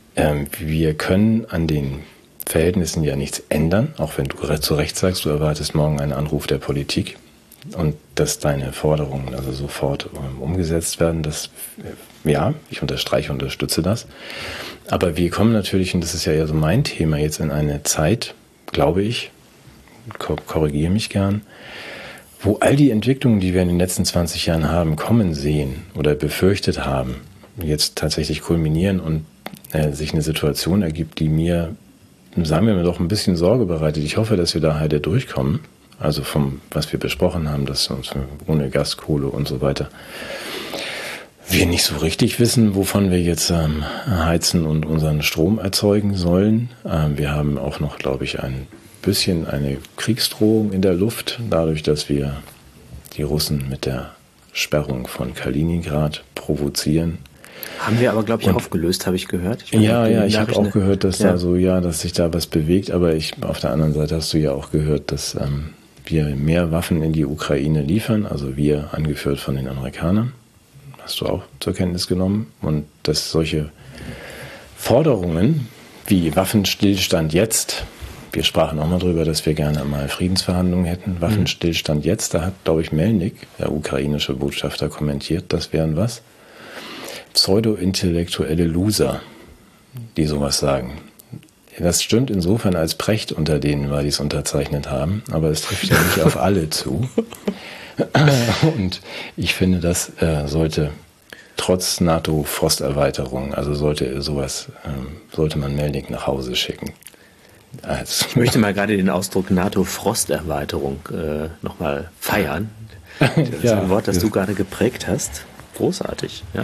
wir können an den Verhältnissen ja nichts ändern, auch wenn du zu Recht sagst, du erwartest morgen einen Anruf der Politik und dass deine Forderungen also sofort umgesetzt werden, das, ja, ich unterstütze das. Aber wir kommen natürlich, und das ist ja eher so mein Thema, jetzt in eine Zeit, glaube ich, korrigiere mich gern, wo all die Entwicklungen, die wir in den letzten 20 Jahren haben, kommen sehen oder befürchtet haben, jetzt tatsächlich kulminieren und sich eine Situation ergibt, die mir, sagen wir mal, doch ein bisschen Sorge bereitet. Ich hoffe, dass wir da halt durchkommen. Also was wir besprochen haben, dass uns ohne Gas, Kohle und so weiter wir nicht so richtig wissen, wovon wir jetzt heizen und unseren Strom erzeugen sollen. Wir haben auch noch, glaube ich, ein bisschen eine Kriegsdrohung in der Luft, dadurch, dass wir die Russen mit der Sperrung von Kaliningrad provozieren. Haben wir aber, glaube ich, aufgelöst, habe ich gehört. Ich habe auch gehört, dass dass sich da was bewegt, aber auf der anderen Seite hast du ja auch gehört, dass wir mehr Waffen in die Ukraine liefern, also wir, angeführt von den Amerikanern. Hast du auch zur Kenntnis genommen. Und dass solche Forderungen wie Waffenstillstand jetzt, wir sprachen auch mal drüber, dass wir gerne mal Friedensverhandlungen hätten, Waffenstillstand jetzt, da hat, glaube ich, Melnik, der ukrainische Botschafter, kommentiert, das wären was? Pseudo-intellektuelle Loser, die sowas sagen. Das stimmt insofern als Precht unter denen, weil die es unterzeichnet haben, aber es trifft ja nicht auf alle zu. Und ich finde, das sollte trotz NATO-Frosterweiterung, also sollte man Melnik nach Hause schicken. Ich möchte mal gerade den Ausdruck NATO-Frosterweiterung nochmal feiern. Das ist ein Wort, das du gerade geprägt hast. Großartig. Ja.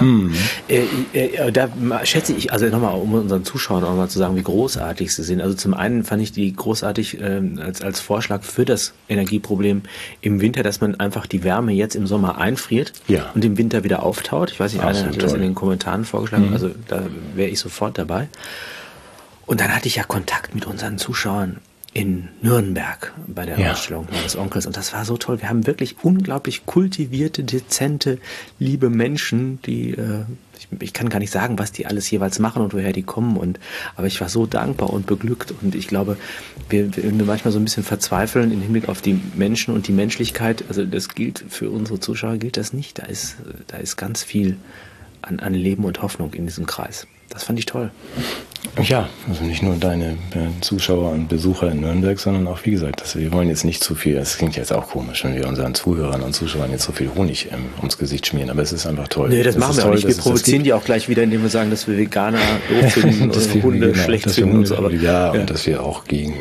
Da schätze ich, also nochmal, um unseren Zuschauern auch mal zu sagen, wie großartig sie sind. Also zum einen fand ich die großartig als Vorschlag für das Energieproblem im Winter, dass man einfach die Wärme jetzt im Sommer einfriert und im Winter wieder auftaut. Ich weiß nicht, einer hat das in den Kommentaren vorgeschlagen, also da wäre ich sofort dabei. Und dann hatte ich ja Kontakt mit unseren Zuschauern in Nürnberg bei der Ausstellung meines Onkels. Und das war so toll. Wir haben wirklich unglaublich kultivierte, dezente, liebe Menschen, die, ich kann gar nicht sagen, was die alles jeweils machen und woher die kommen. Aber ich war so dankbar und beglückt. Und ich glaube, wir manchmal so ein bisschen verzweifeln im Hinblick auf die Menschen und die Menschlichkeit. Also das gilt für unsere Zuschauer, gilt das nicht. Da ist ganz viel an Leben und Hoffnung in diesem Kreis. Das fand ich toll. Ja, also nicht nur deine Zuschauer und Besucher in Nürnberg, sondern auch, wie gesagt, wir wollen jetzt nicht zu viel, das klingt jetzt auch komisch, wenn wir unseren Zuhörern und Zuschauern jetzt so viel Honig ums Gesicht schmieren, aber es ist einfach toll. Nee, das machen wir auch nicht. Wir provozieren die auch gleich wieder, indem wir sagen, dass wir Veganer doof finden und Hunde schlecht finden und so. Aber, und dass wir auch gegen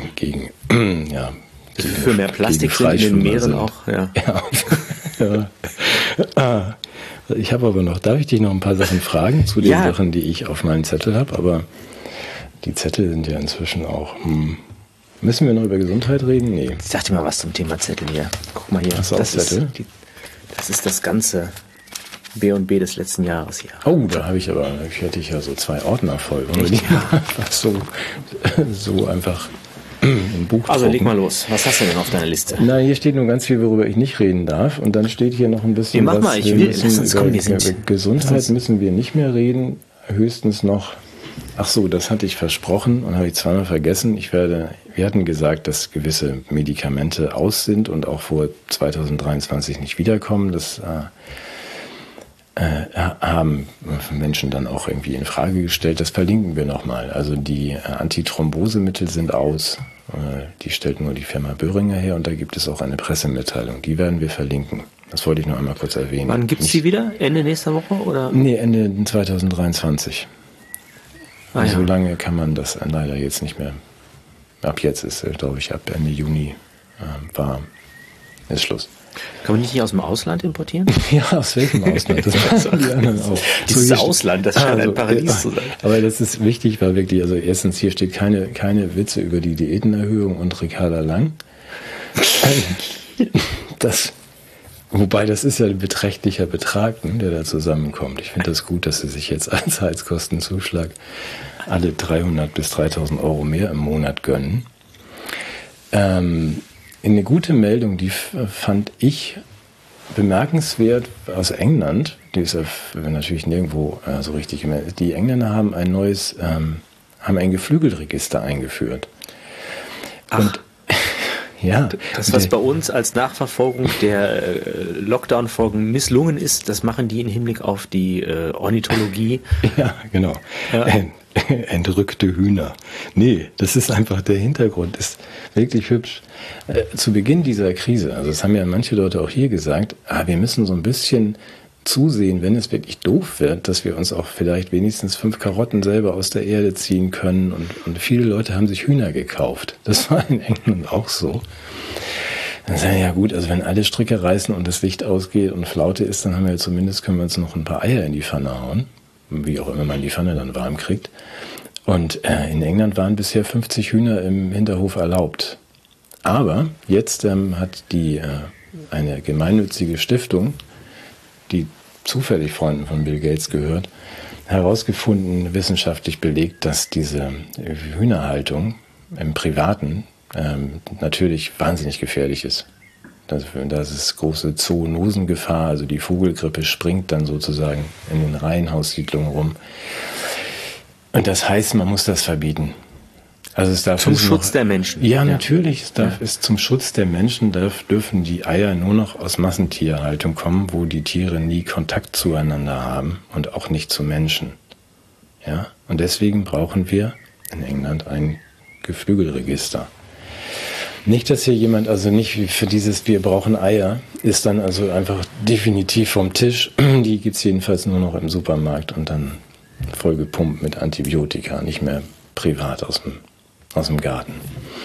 für mehr Plastik sind in den Meeren auch. Ja. ich habe aber noch, darf ich dich noch ein paar Sachen fragen zu den Sachen, die ich auf meinem Zettel habe? Aber die Zettel sind ja inzwischen auch... Müssen wir noch über Gesundheit reden? Nee. Ich sag dir mal was zum Thema Zettel hier. Guck mal hier. Hast du auch Zettel? Das ist das ganze B&B des letzten Jahres hier. Oh, da hätte ich ja so 2 Ordner voll. Wollen wir die einfach so einfach im Buch Also drucken? leg mal los. Was hast du denn auf deiner Liste? Na, hier steht nur ganz viel, worüber ich nicht reden darf. Und dann steht hier noch ein bisschen mach mal, über Gesundheit müssen wir nicht mehr reden. Höchstens noch... Ach so, das hatte ich versprochen und habe ich zweimal vergessen. Wir hatten gesagt, dass gewisse Medikamente aus sind und auch vor 2023 nicht wiederkommen. Das haben Menschen dann auch irgendwie in Frage gestellt. Das verlinken wir nochmal. Also die Antithrombosemittel sind aus. Die stellt nur die Firma Boehringer her und da gibt es auch eine Pressemitteilung. Die werden wir verlinken. Das wollte ich noch einmal kurz erwähnen. Wann gibt es die wieder? Ende nächster Woche? Oder? Nee, Ende 2023. Ah, ja. So lange kann man das leider jetzt nicht mehr. Ab jetzt ist, glaube ich, ab Ende Juni ist Schluss. Kann man nicht aus dem Ausland importieren? Ja, aus welchem Ausland? Das machen die anderen auch. Dieses Ausland, das scheint ein Paradies zu sein. Aber das ist wichtig, weil wirklich, also erstens hier steht keine Witze über die Diätenerhöhung und Ricarda Lang. Wobei, das ist ja ein beträchtlicher Betrag, der da zusammenkommt. Ich finde das gut, dass sie sich jetzt als Heizkostenzuschlag alle 300 bis 3.000 Euro mehr im Monat gönnen. Eine gute Meldung, die fand ich bemerkenswert aus England. Die ist natürlich nirgendwo so richtig gemeldet. Die Engländer haben haben ein Geflügelregister eingeführt. Ach. Und ja, das, was bei uns als Nachverfolgung der Lockdown-Folgen misslungen ist, das machen die im Hinblick auf die Ornithologie. Ja, genau. Ja. Entrückte Hühner. Nee, das ist einfach der Hintergrund, ist wirklich hübsch. Zu Beginn dieser Krise, also das haben ja manche Leute auch hier gesagt, wir müssen so ein bisschen zusehen, wenn es wirklich doof wird, dass wir uns auch vielleicht wenigstens 5 Karotten selber aus der Erde ziehen können. Und viele Leute haben sich Hühner gekauft. Das war in England auch so. Dann sagen wir, ja gut, also wenn alle Stricke reißen und das Licht ausgeht und Flaute ist, dann können wir uns noch ein paar Eier in die Pfanne hauen. Wie auch immer man die Pfanne dann warm kriegt. Und in England waren bisher 50 Hühner im Hinterhof erlaubt. Aber jetzt hat eine gemeinnützige Stiftung, die zufällig Freunden von Bill Gates gehört, herausgefunden, wissenschaftlich belegt, dass diese Hühnerhaltung im Privaten natürlich wahnsinnig gefährlich ist. Das ist große Zoonosengefahr, also die Vogelgrippe springt dann sozusagen in den Reihenhaussiedlungen rum. Und das heißt, man muss das verbieten. Also es darf zum Schutz der Menschen. Ja, natürlich. Zum Schutz der Menschen dürfen die Eier nur noch aus Massentierhaltung kommen, wo die Tiere nie Kontakt zueinander haben und auch nicht zu Menschen. Ja? Und deswegen brauchen wir in England ein Geflügelregister. Nicht, dass hier jemand, also nicht für dieses wir brauchen Eier, ist dann also einfach definitiv vom Tisch. Die gibt es jedenfalls nur noch im Supermarkt und dann vollgepumpt mit Antibiotika, nicht mehr privat aus dem Garten.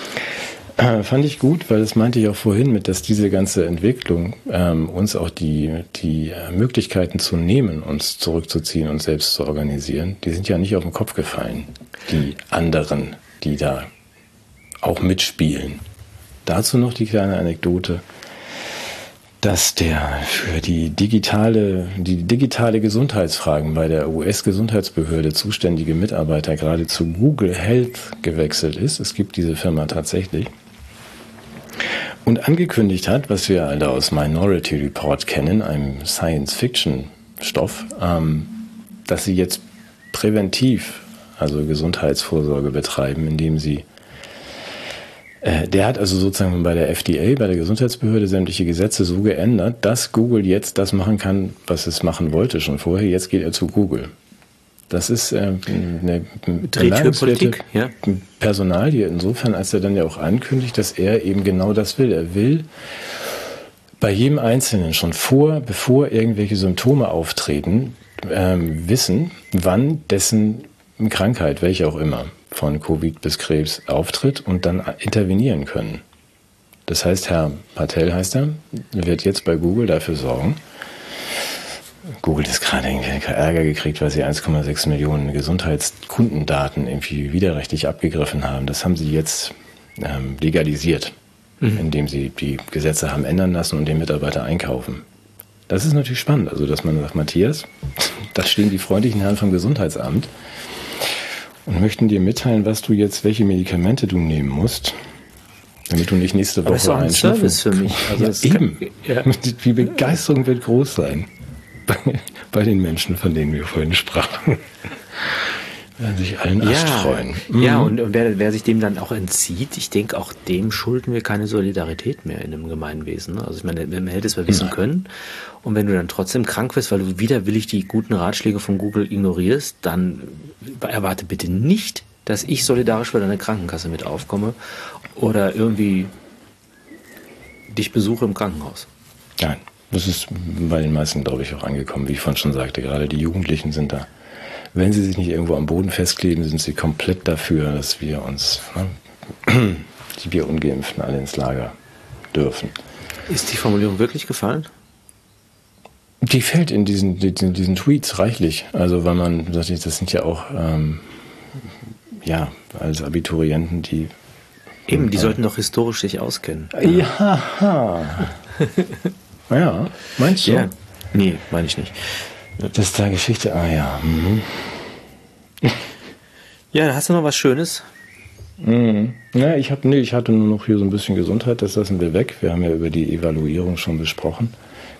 Fand ich gut, weil das meinte ich auch vorhin dass diese ganze Entwicklung uns auch die Möglichkeiten zu nehmen, uns zurückzuziehen und selbst zu organisieren, die sind ja nicht auf den Kopf gefallen. Die anderen, die da auch mitspielen. Dazu noch die kleine Anekdote, dass der für die digitale Gesundheitsfragen bei der US-Gesundheitsbehörde zuständige Mitarbeiter gerade zu Google Health gewechselt ist. Es gibt diese Firma tatsächlich. Und angekündigt hat, was wir alle aus Minority Report kennen, einem Science-Fiction-Stoff, dass sie jetzt präventiv, also Gesundheitsvorsorge betreiben, indem sie der hat also sozusagen bei der FDA, bei der Gesundheitsbehörde, sämtliche Gesetze so geändert, dass Google jetzt das machen kann, was es machen wollte schon vorher. Jetzt geht er zu Google. Das ist eine bemerkenswerte Personalie insofern, als er dann ja auch ankündigt, dass er eben genau das will. Er will bei jedem Einzelnen schon bevor irgendwelche Symptome auftreten, wissen, wann dessen Krankheit, welche auch immer, von Covid bis Krebs auftritt und dann intervenieren können. Das heißt, Herr Patel wird jetzt bei Google dafür sorgen, Google ist gerade irgendwie Ärger gekriegt, weil sie 1,6 Millionen Gesundheitskundendaten irgendwie widerrechtlich abgegriffen haben. Das haben sie jetzt legalisiert, indem sie die Gesetze haben ändern lassen und den Mitarbeiter einkaufen. Das ist natürlich spannend, also dass man sagt, Matthias, da stehen die freundlichen Herren vom Gesundheitsamt und möchten dir mitteilen, welche Medikamente du nehmen musst, damit du nicht nächste Woche das ist auch ein Service für mich. Also eben. Die Begeisterung wird groß sein bei den Menschen, von denen wir vorhin sprachen. Werden sich allen Ast freuen. Ja, und wer sich dem dann auch entzieht, ich denke, auch dem schulden wir keine Solidarität mehr in einem Gemeinwesen. Ne? Also ich meine, man hätte es mal wissen können. Und wenn du dann trotzdem krank wirst, weil du widerwillig die guten Ratschläge von Google ignorierst, dann erwarte bitte nicht, dass ich solidarisch für deine Krankenkasse mit aufkomme oder irgendwie dich besuche im Krankenhaus. Nein, das ist bei den meisten, glaube ich, auch angekommen, wie ich vorhin schon sagte. Gerade die Jugendlichen sind da. Wenn sie sich nicht irgendwo am Boden festkleben, sind sie komplett dafür, dass wir uns, die wir Ungeimpften, alle ins Lager dürfen. Ist die Formulierung wirklich gefallen? Die fällt in diesen Tweets reichlich. Also weil man, das sind ja auch, als Abiturienten, die... Eben, die sollten doch historisch sich auskennen. Ja. Ja, meinst du? Ja. Nee, meine ich nicht. Das ist da Geschichte, Ja, hast du noch was Schönes? Ja, ich hatte nur noch hier so ein bisschen Gesundheit, das lassen wir weg. Wir haben ja über die Evaluierung schon gesprochen.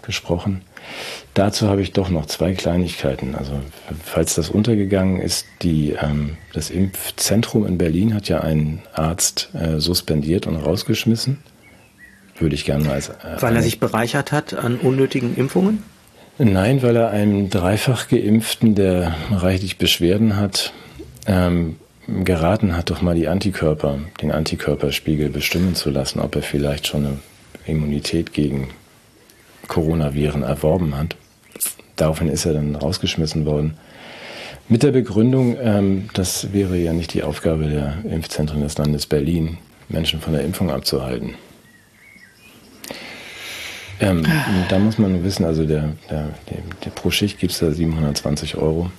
Dazu habe ich doch noch 2 Kleinigkeiten. Also, falls das untergegangen ist, das Impfzentrum in Berlin hat ja einen Arzt suspendiert und rausgeschmissen. Würde ich gerne mal weil er sich bereichert hat an unnötigen Impfungen? Nein, weil er einem dreifach Geimpften, der reichlich Beschwerden hat, geraten hat, doch mal den Antikörperspiegel bestimmen zu lassen, ob er vielleicht schon eine Immunität gegen Coronaviren erworben hat. Daraufhin ist er dann rausgeschmissen worden. Mit der Begründung, das wäre ja nicht die Aufgabe der Impfzentren des Landes Berlin, Menschen von der Impfung abzuhalten. Da muss man nur wissen, also der pro Schicht gibt es da 720 €.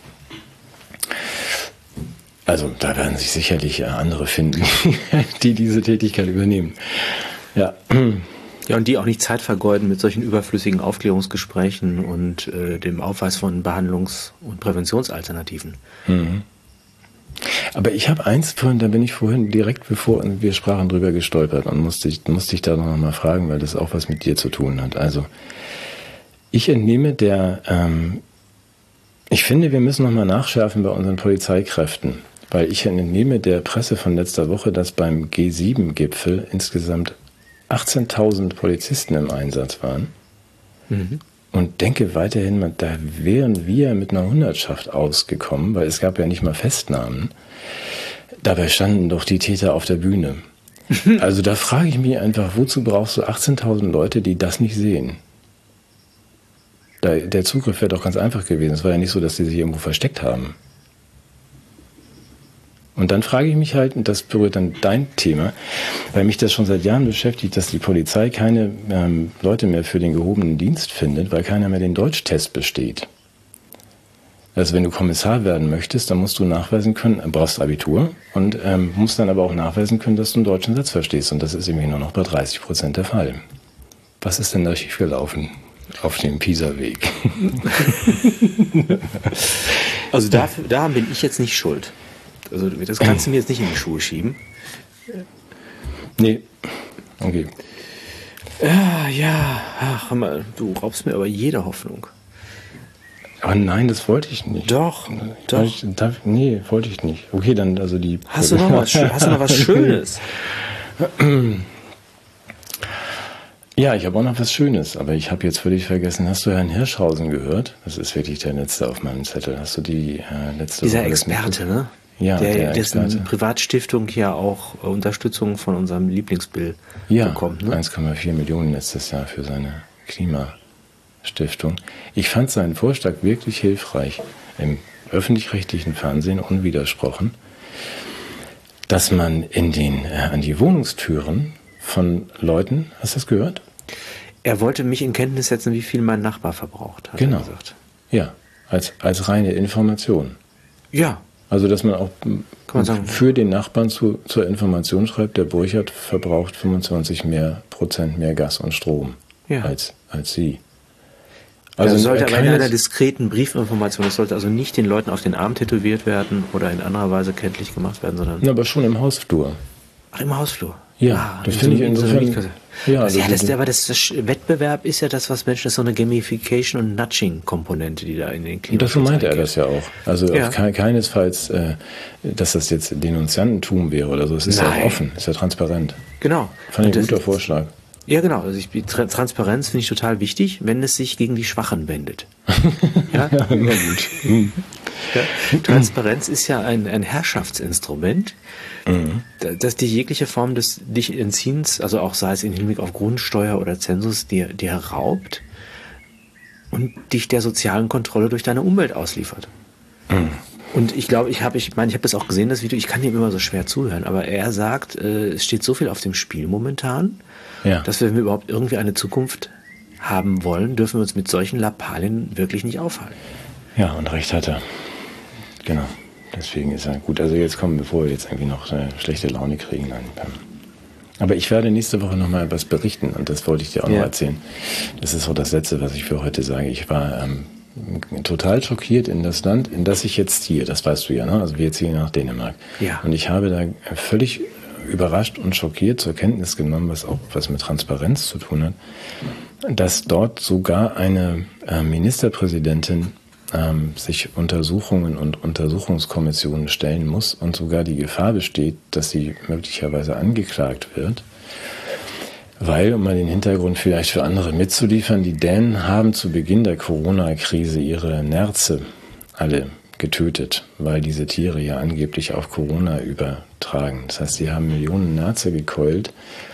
Also da werden sich sicherlich andere finden, die diese Tätigkeit übernehmen. Ja. Ja, und die auch nicht Zeit vergeuden mit solchen überflüssigen Aufklärungsgesprächen und dem Aufweis von Behandlungs- und Präventionsalternativen. Mhm. Aber ich habe da bin ich vorhin direkt, bevor wir sprachen, drüber gestolpert und musste ich da noch mal fragen, weil das auch was mit dir zu tun hat. Also ich entnehme ich finde, wir müssen noch mal nachschärfen bei unseren Polizeikräften, weil ich entnehme der Presse von letzter Woche, dass beim G7-Gipfel insgesamt 18.000 Polizisten im Einsatz waren. Mhm. Und denke weiterhin, da wären wir mit einer Hundertschaft ausgekommen, weil es gab ja nicht mal Festnahmen. Dabei standen doch die Täter auf der Bühne. Also da frage ich mich einfach, wozu brauchst du 18.000 Leute, die das nicht sehen? Der Zugriff wäre doch ganz einfach gewesen. Es war ja nicht so, dass die sich irgendwo versteckt haben. Und dann frage ich mich halt, und das berührt dann dein Thema, weil mich das schon seit Jahren beschäftigt, dass die Polizei keine Leute mehr für den gehobenen Dienst findet, weil keiner mehr den Deutschtest besteht. Also wenn du Kommissar werden möchtest, dann musst du nachweisen können, brauchst Abitur und musst dann aber auch nachweisen können, dass du einen deutschen Satz verstehst. Und das ist irgendwie nur noch bei 30% der Fall. Was ist denn da schiefgelaufen auf dem Pisa-Weg? Also da bin ich jetzt nicht schuld. Also das kannst du mir jetzt nicht in die Schuhe schieben. Nee. Okay. Ja, ach, mal, du raubst mir aber jede Hoffnung. Aber nein, das wollte ich nicht. Doch. Nee, wollte ich nicht. Okay, dann also die... Hast du noch was Schönes? Ja, ich habe auch noch was Schönes, aber ich habe jetzt völlig vergessen, hast du Herrn Hirschhausen gehört? Das ist wirklich der letzte auf meinem Zettel. Hast du die letzte Dieser Woche Experte, ne? Ja, dessen Privatstiftung ja auch Unterstützung von unserem Lieblingsbill bekommt. Ne? 1,4 Millionen letztes Jahr für seine Klimastiftung. Ich fand seinen Vorschlag wirklich hilfreich, im öffentlich-rechtlichen Fernsehen unwidersprochen, dass man an die Wohnungstüren von Leuten, hast du das gehört? Er wollte mich in Kenntnis setzen, wie viel mein Nachbar verbraucht, hat genau. er gesagt. Ja, als reine Information. Ja. Also, dass man auch man sagen, für den Nachbarn zur Information schreibt, der Burchard verbraucht 25% mehr Gas und Strom als Sie. Also das sollte aber in einer diskreten Briefinformation, das sollte also nicht den Leuten auf den Arm tätowiert werden oder in anderer Weise kenntlich gemacht werden, sondern... Ja, aber schon im Hausflur. Ach, im Hausflur? Ja, das finde ich insofern... Aber das Wettbewerb ist ja das, was Menschen, das ist so eine Gamification- und Nudging-Komponente, die da in den Klimaschutz so meinte er das ja auch. Also keinesfalls, dass das jetzt Denunziantentum wäre oder so. Es ist ja auch offen, es ist ja transparent. Genau. Fand ich ein guter Vorschlag. Ja, genau. Also Transparenz finde ich total wichtig, wenn es sich gegen die Schwachen wendet. Ja, immer gut. Ja, Transparenz ist ja ein Herrschaftsinstrument, das dir jegliche Form des dich Entziehens, also auch sei es im Hinblick auf Grundsteuer oder Zensus, dir raubt und dich der sozialen Kontrolle durch deine Umwelt ausliefert. Und ich glaube, ich habe das auch gesehen, das Video, ich kann ihm immer so schwer zuhören, aber er sagt, es steht so viel auf dem Spiel momentan, dass wenn wir überhaupt irgendwie eine Zukunft haben wollen, dürfen wir uns mit solchen Lappalien wirklich nicht aufhalten. Ja, und recht hat er. Genau. Deswegen ist er gut. Also jetzt kommen, bevor wir jetzt irgendwie noch eine schlechte Laune kriegen. Aber ich werde nächste Woche noch mal was berichten und das wollte ich dir auch noch erzählen. Das ist so das Letzte, was ich für heute sage. Ich war total schockiert in das Land, in das ich jetzt ziehe. Das weißt du ja, ne? Also wir ziehen nach Dänemark. Ja. Und ich habe da völlig überrascht und schockiert zur Kenntnis genommen, was auch was mit Transparenz zu tun hat, dass dort sogar eine Ministerpräsidentin sich Untersuchungen und Untersuchungskommissionen stellen muss und sogar die Gefahr besteht, dass sie möglicherweise angeklagt wird. Weil, um mal den Hintergrund vielleicht für andere mitzuliefern, die Dänen haben zu Beginn der Corona-Krise ihre Nerze alle getötet, weil diese Tiere ja angeblich auf Corona übertragen. Das heißt, sie haben Millionen Nerze gekillt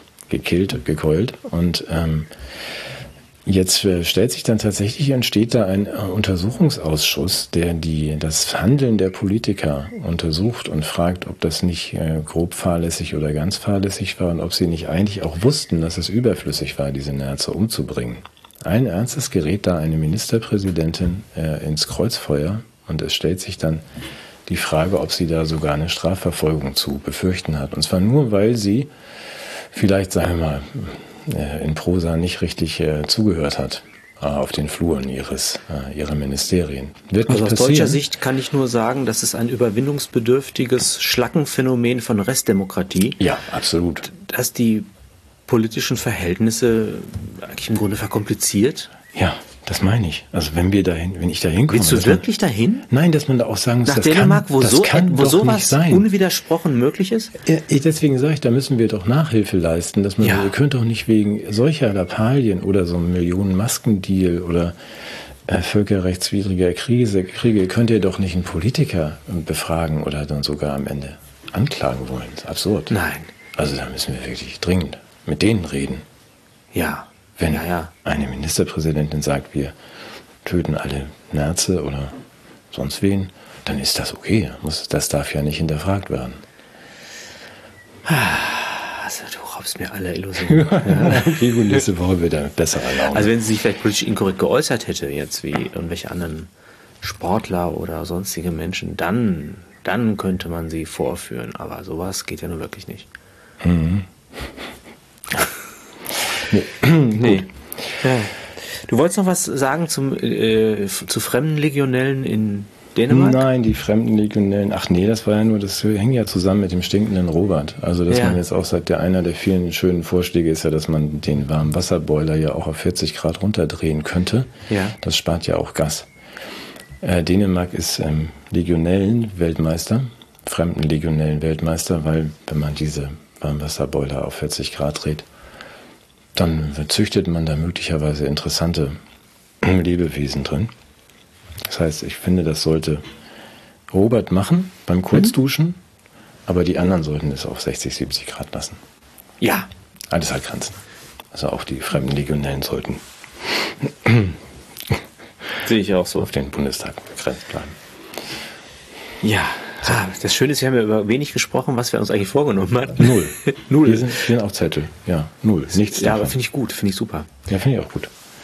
und jetzt stellt sich dann tatsächlich, entsteht da ein Untersuchungsausschuss, der das Handeln der Politiker untersucht und fragt, ob das nicht grob fahrlässig oder ganz fahrlässig war und ob sie nicht eigentlich auch wussten, dass es überflüssig war, diese Nerze umzubringen. Allen Ernstes gerät da eine Ministerpräsidentin ins Kreuzfeuer und es stellt sich dann die Frage, ob sie da sogar eine Strafverfolgung zu befürchten hat. Und zwar nur, weil sie vielleicht, sagen wir mal, in Prosa nicht richtig zugehört hat auf den Fluren ihrer Ministerien. Wird nicht also aus passieren. deutscher Sicht kann ich nur sagen, das ist ein überwindungsbedürftiges Schlackenphänomen von Restdemokratie. Ja, absolut. Dass die politischen Verhältnisse eigentlich im Grunde verkompliziert. Ja, das meine ich. Also wenn ich da hinkomme. Willst du wirklich dahin? Nein, dass man da auch sagen muss, nach Dänemark, wo sowas sein. Unwidersprochen möglich ist? Deswegen sage ich, da müssen wir doch Nachhilfe leisten, dass man, ihr könnt doch nicht wegen solcher Lappalien oder so einem Millionen-Masken-Deal oder völkerrechtswidriger Kriege, könnt ihr doch nicht einen Politiker befragen oder dann sogar am Ende anklagen wollen. Das ist absurd. Nein. Also da müssen wir wirklich dringend mit denen reden. Ja. Wenn eine Ministerpräsidentin sagt, wir töten alle Nerze oder sonst wen, dann ist das okay. Das darf ja nicht hinterfragt werden. Also, du raubst mir alle Illusionen. Okay, gut, nächste Woche wird er besser erlauben. Also wenn sie sich vielleicht politisch inkorrekt geäußert hätte, jetzt wie irgendwelche anderen Sportler oder sonstige Menschen, dann könnte man sie vorführen. Aber sowas geht ja nun wirklich nicht. Nee. Ja. Du wolltest noch was sagen zu fremden Legionellen in Dänemark? Nein, die fremden Legionellen, ach nee, das war ja nur, das hängt ja zusammen mit dem stinkenden Robert. Also, dass man jetzt auch sagt, einer der vielen schönen Vorschläge ist ja, dass man den Warmwasserboiler ja auch auf 40 Grad runterdrehen könnte. Ja. Das spart ja auch Gas. Dänemark ist Legionellen-Weltmeister, fremden Legionellen-Weltmeister, weil wenn man diese Warmwasserboiler auf 40 Grad dreht, dann züchtet man da möglicherweise interessante Lebewesen drin. Das heißt, ich finde, das sollte Robert machen beim Kurzduschen, aber die anderen sollten es auf 60, 70 Grad lassen. Ja. Alles hat Grenzen. Also auch die fremden Legionellen sollten sehe ich auch so auf den Bundestag begrenzt bleiben. Ja. Das Schöne ist, wir haben ja über wenig gesprochen, was wir uns eigentlich vorgenommen hatten. Null. Wir sind auf Zettel. Ja, null. Nichts davon. Ja, aber finde ich gut, finde ich super. Ja, finde ich auch gut.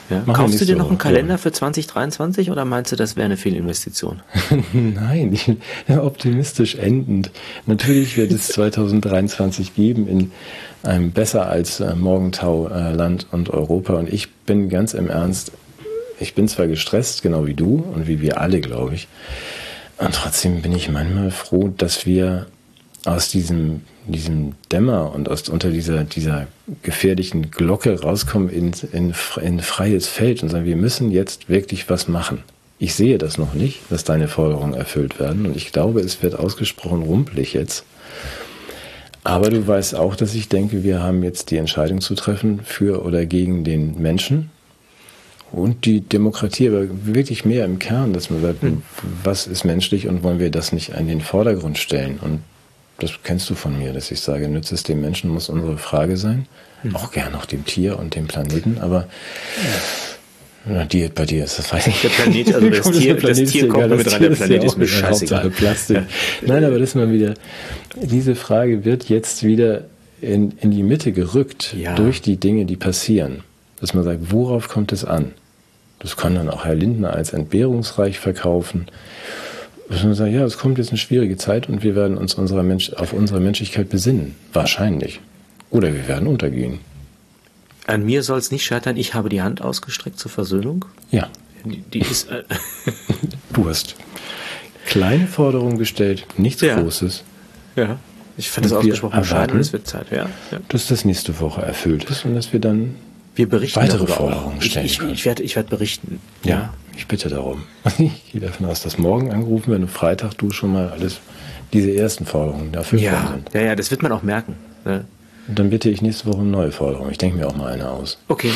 Ja. Kaufst du dir noch einen Kalender für 2023 oder meinst du, das wäre eine Fehlinvestition? Nein, optimistisch endend. Natürlich wird es 2023 geben in einem besser als Morgenthau Land und Europa. Und ich bin ganz im Ernst, ich bin zwar gestresst, genau wie du und wie wir alle, glaube ich. Und trotzdem bin ich manchmal froh, dass wir aus diesem Dämmer und unter dieser gefährlichen Glocke rauskommen in freies Feld und sagen, wir müssen jetzt wirklich was machen. Ich sehe das noch nicht, dass deine Forderungen erfüllt werden und ich glaube, es wird ausgesprochen rumpelig jetzt. Aber du weißt auch, dass ich denke, wir haben jetzt die Entscheidung zu treffen für oder gegen den Menschen und die Demokratie, aber wirklich mehr im Kern, dass man sagt, was ist menschlich und wollen wir das nicht in den Vordergrund stellen? Und das kennst du von mir, dass ich sage, nützt es dem Menschen, muss unsere Frage sein. Auch gern auch dem Tier und dem Planeten, aber bei dir ist das, weiß ich nicht. Der Planet, also das Tier kommt mit rein, der Planet ist mir scheißegal. Plastik. Ja. Nein, aber das mal wieder, diese Frage wird jetzt wieder in die Mitte gerückt durch die Dinge, die passieren. Dass man sagt, worauf kommt es an? Das kann dann auch Herr Lindner als entbehrungsreich verkaufen. Dass man sagt, ja, es kommt jetzt eine schwierige Zeit und wir werden uns auf unsere Menschlichkeit besinnen. Wahrscheinlich. Oder wir werden untergehen. An mir soll es nicht scheitern, ich habe die Hand ausgestreckt zur Versöhnung. Ja. Die ist... Du hast kleine Forderungen gestellt, nichts Großes. Ja, ich fand das ausgesprochen bescheiden und es wird Zeit. Ja. Dass das nächste Woche erfüllt ist und dass wir dann berichten weitere Forderungen stellen können. Ich werd berichten. Ja, ich bitte darum. Ich gehe davon aus, dass morgen angerufen werden und Freitag du schon mal diese ersten Forderungen erfüllt worden sind. Ja, das wird man auch merken. Ne? Und dann bitte ich nächste Woche eine neue Forderung. Ich denke mir auch mal eine aus. Okay.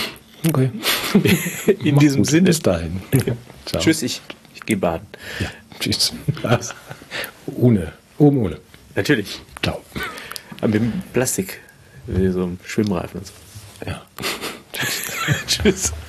In diesem Sinne. Bis dahin. Ciao. Tschüss, ich gehe baden. Ja, tschüss. Ohne. Oben ohne. Natürlich. Ciao. Aber mit dem Plastik. Wie so ein Schwimmreifen und so. Ja. Tschüss.